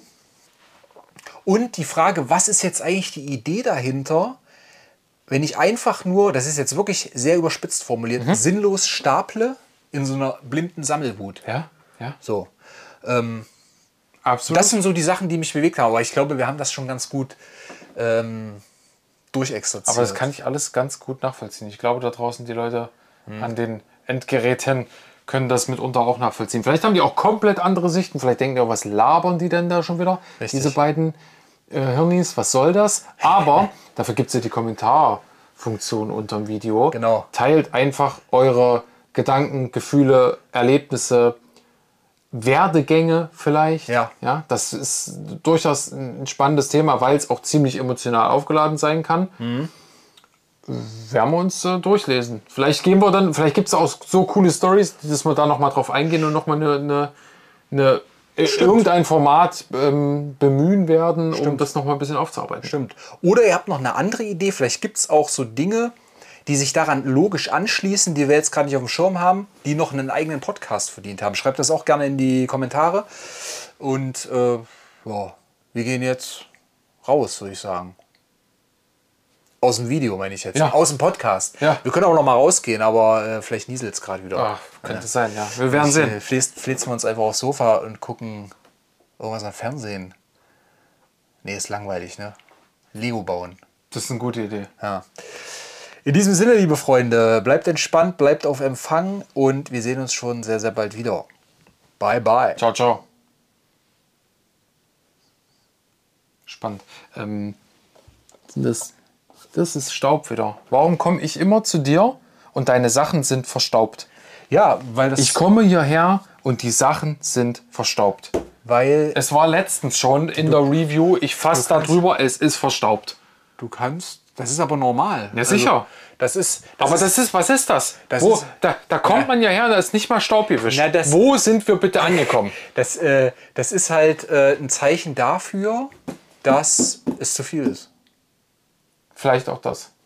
und die Frage, was ist jetzt eigentlich die Idee dahinter, wenn ich einfach nur, das ist jetzt wirklich sehr überspitzt formuliert, mhm. sinnlos staple in so einer blinden Sammelwut. Ja, ja. So. Ähm, Absolut. Das sind so die Sachen, die mich bewegt haben. Aber ich glaube, wir haben das schon ganz gut ähm, durchexerziert. Aber das kann ich alles ganz gut nachvollziehen. Ich glaube, da draußen die Leute mhm. an den Endgeräten können das mitunter auch nachvollziehen. Vielleicht haben die auch komplett andere Sichten. Vielleicht denken die auch, was labern die denn da schon wieder? Richtig. Diese beiden äh, Hirnis, was soll das? Aber dafür gibt es ja die Kommentarfunktion unter dem Video. Genau. Teilt einfach eure Gedanken, Gefühle, Erlebnisse, Werdegänge vielleicht. Ja. Ja, das ist durchaus ein spannendes Thema, weil es auch ziemlich emotional aufgeladen sein kann. Mhm. Werden wir uns äh, durchlesen. Vielleicht gehen wir dann, vielleicht gibt es auch so coole Stories, dass wir da nochmal drauf eingehen und nochmal eine, eine, eine irgendein Format ähm, bemühen werden, Stimmt. um das nochmal ein bisschen aufzuarbeiten. Stimmt. Oder ihr habt noch eine andere Idee, vielleicht gibt es auch so Dinge, die sich daran logisch anschließen, die wir jetzt gerade nicht auf dem Schirm haben, die noch einen eigenen Podcast verdient haben. Schreibt das auch gerne in die Kommentare. Und äh, ja, wir gehen jetzt raus, würde ich sagen. Aus dem Video meine ich jetzt. Ja. Aus dem Podcast. Ja. Wir können auch noch mal rausgehen, aber äh, vielleicht nieselt es gerade wieder. Ach, könnte ja. sein, ja. Wir werden sehen. Flitzen flitzen wir uns einfach aufs Sofa und gucken irgendwas am Fernsehen. Nee, ist langweilig, ne? Lego bauen. Das ist eine gute Idee. Ja. In diesem Sinne, liebe Freunde, bleibt entspannt, bleibt auf Empfang und wir sehen uns schon sehr, sehr bald wieder. Bye, bye. Ciao, ciao. Spannend. Ähm, das, das ist Staub wieder. Warum komme ich immer zu dir und deine Sachen sind verstaubt? Ja, weil das... Ich komme hierher und die Sachen sind verstaubt. Weil... Es war letztens schon in der Review, ich fasse da drüber, es ist verstaubt. Du kannst Das ist aber normal. Ja, sicher. Also, das ist, das aber ist, das ist, was ist das? das Wo, ist, da, da kommt ja. man ja her, da ist nicht mal Staub gewischt. Na, das- Wo sind wir bitte angekommen? das, äh, das ist halt äh, ein Zeichen dafür, dass es zu viel ist. Vielleicht auch das.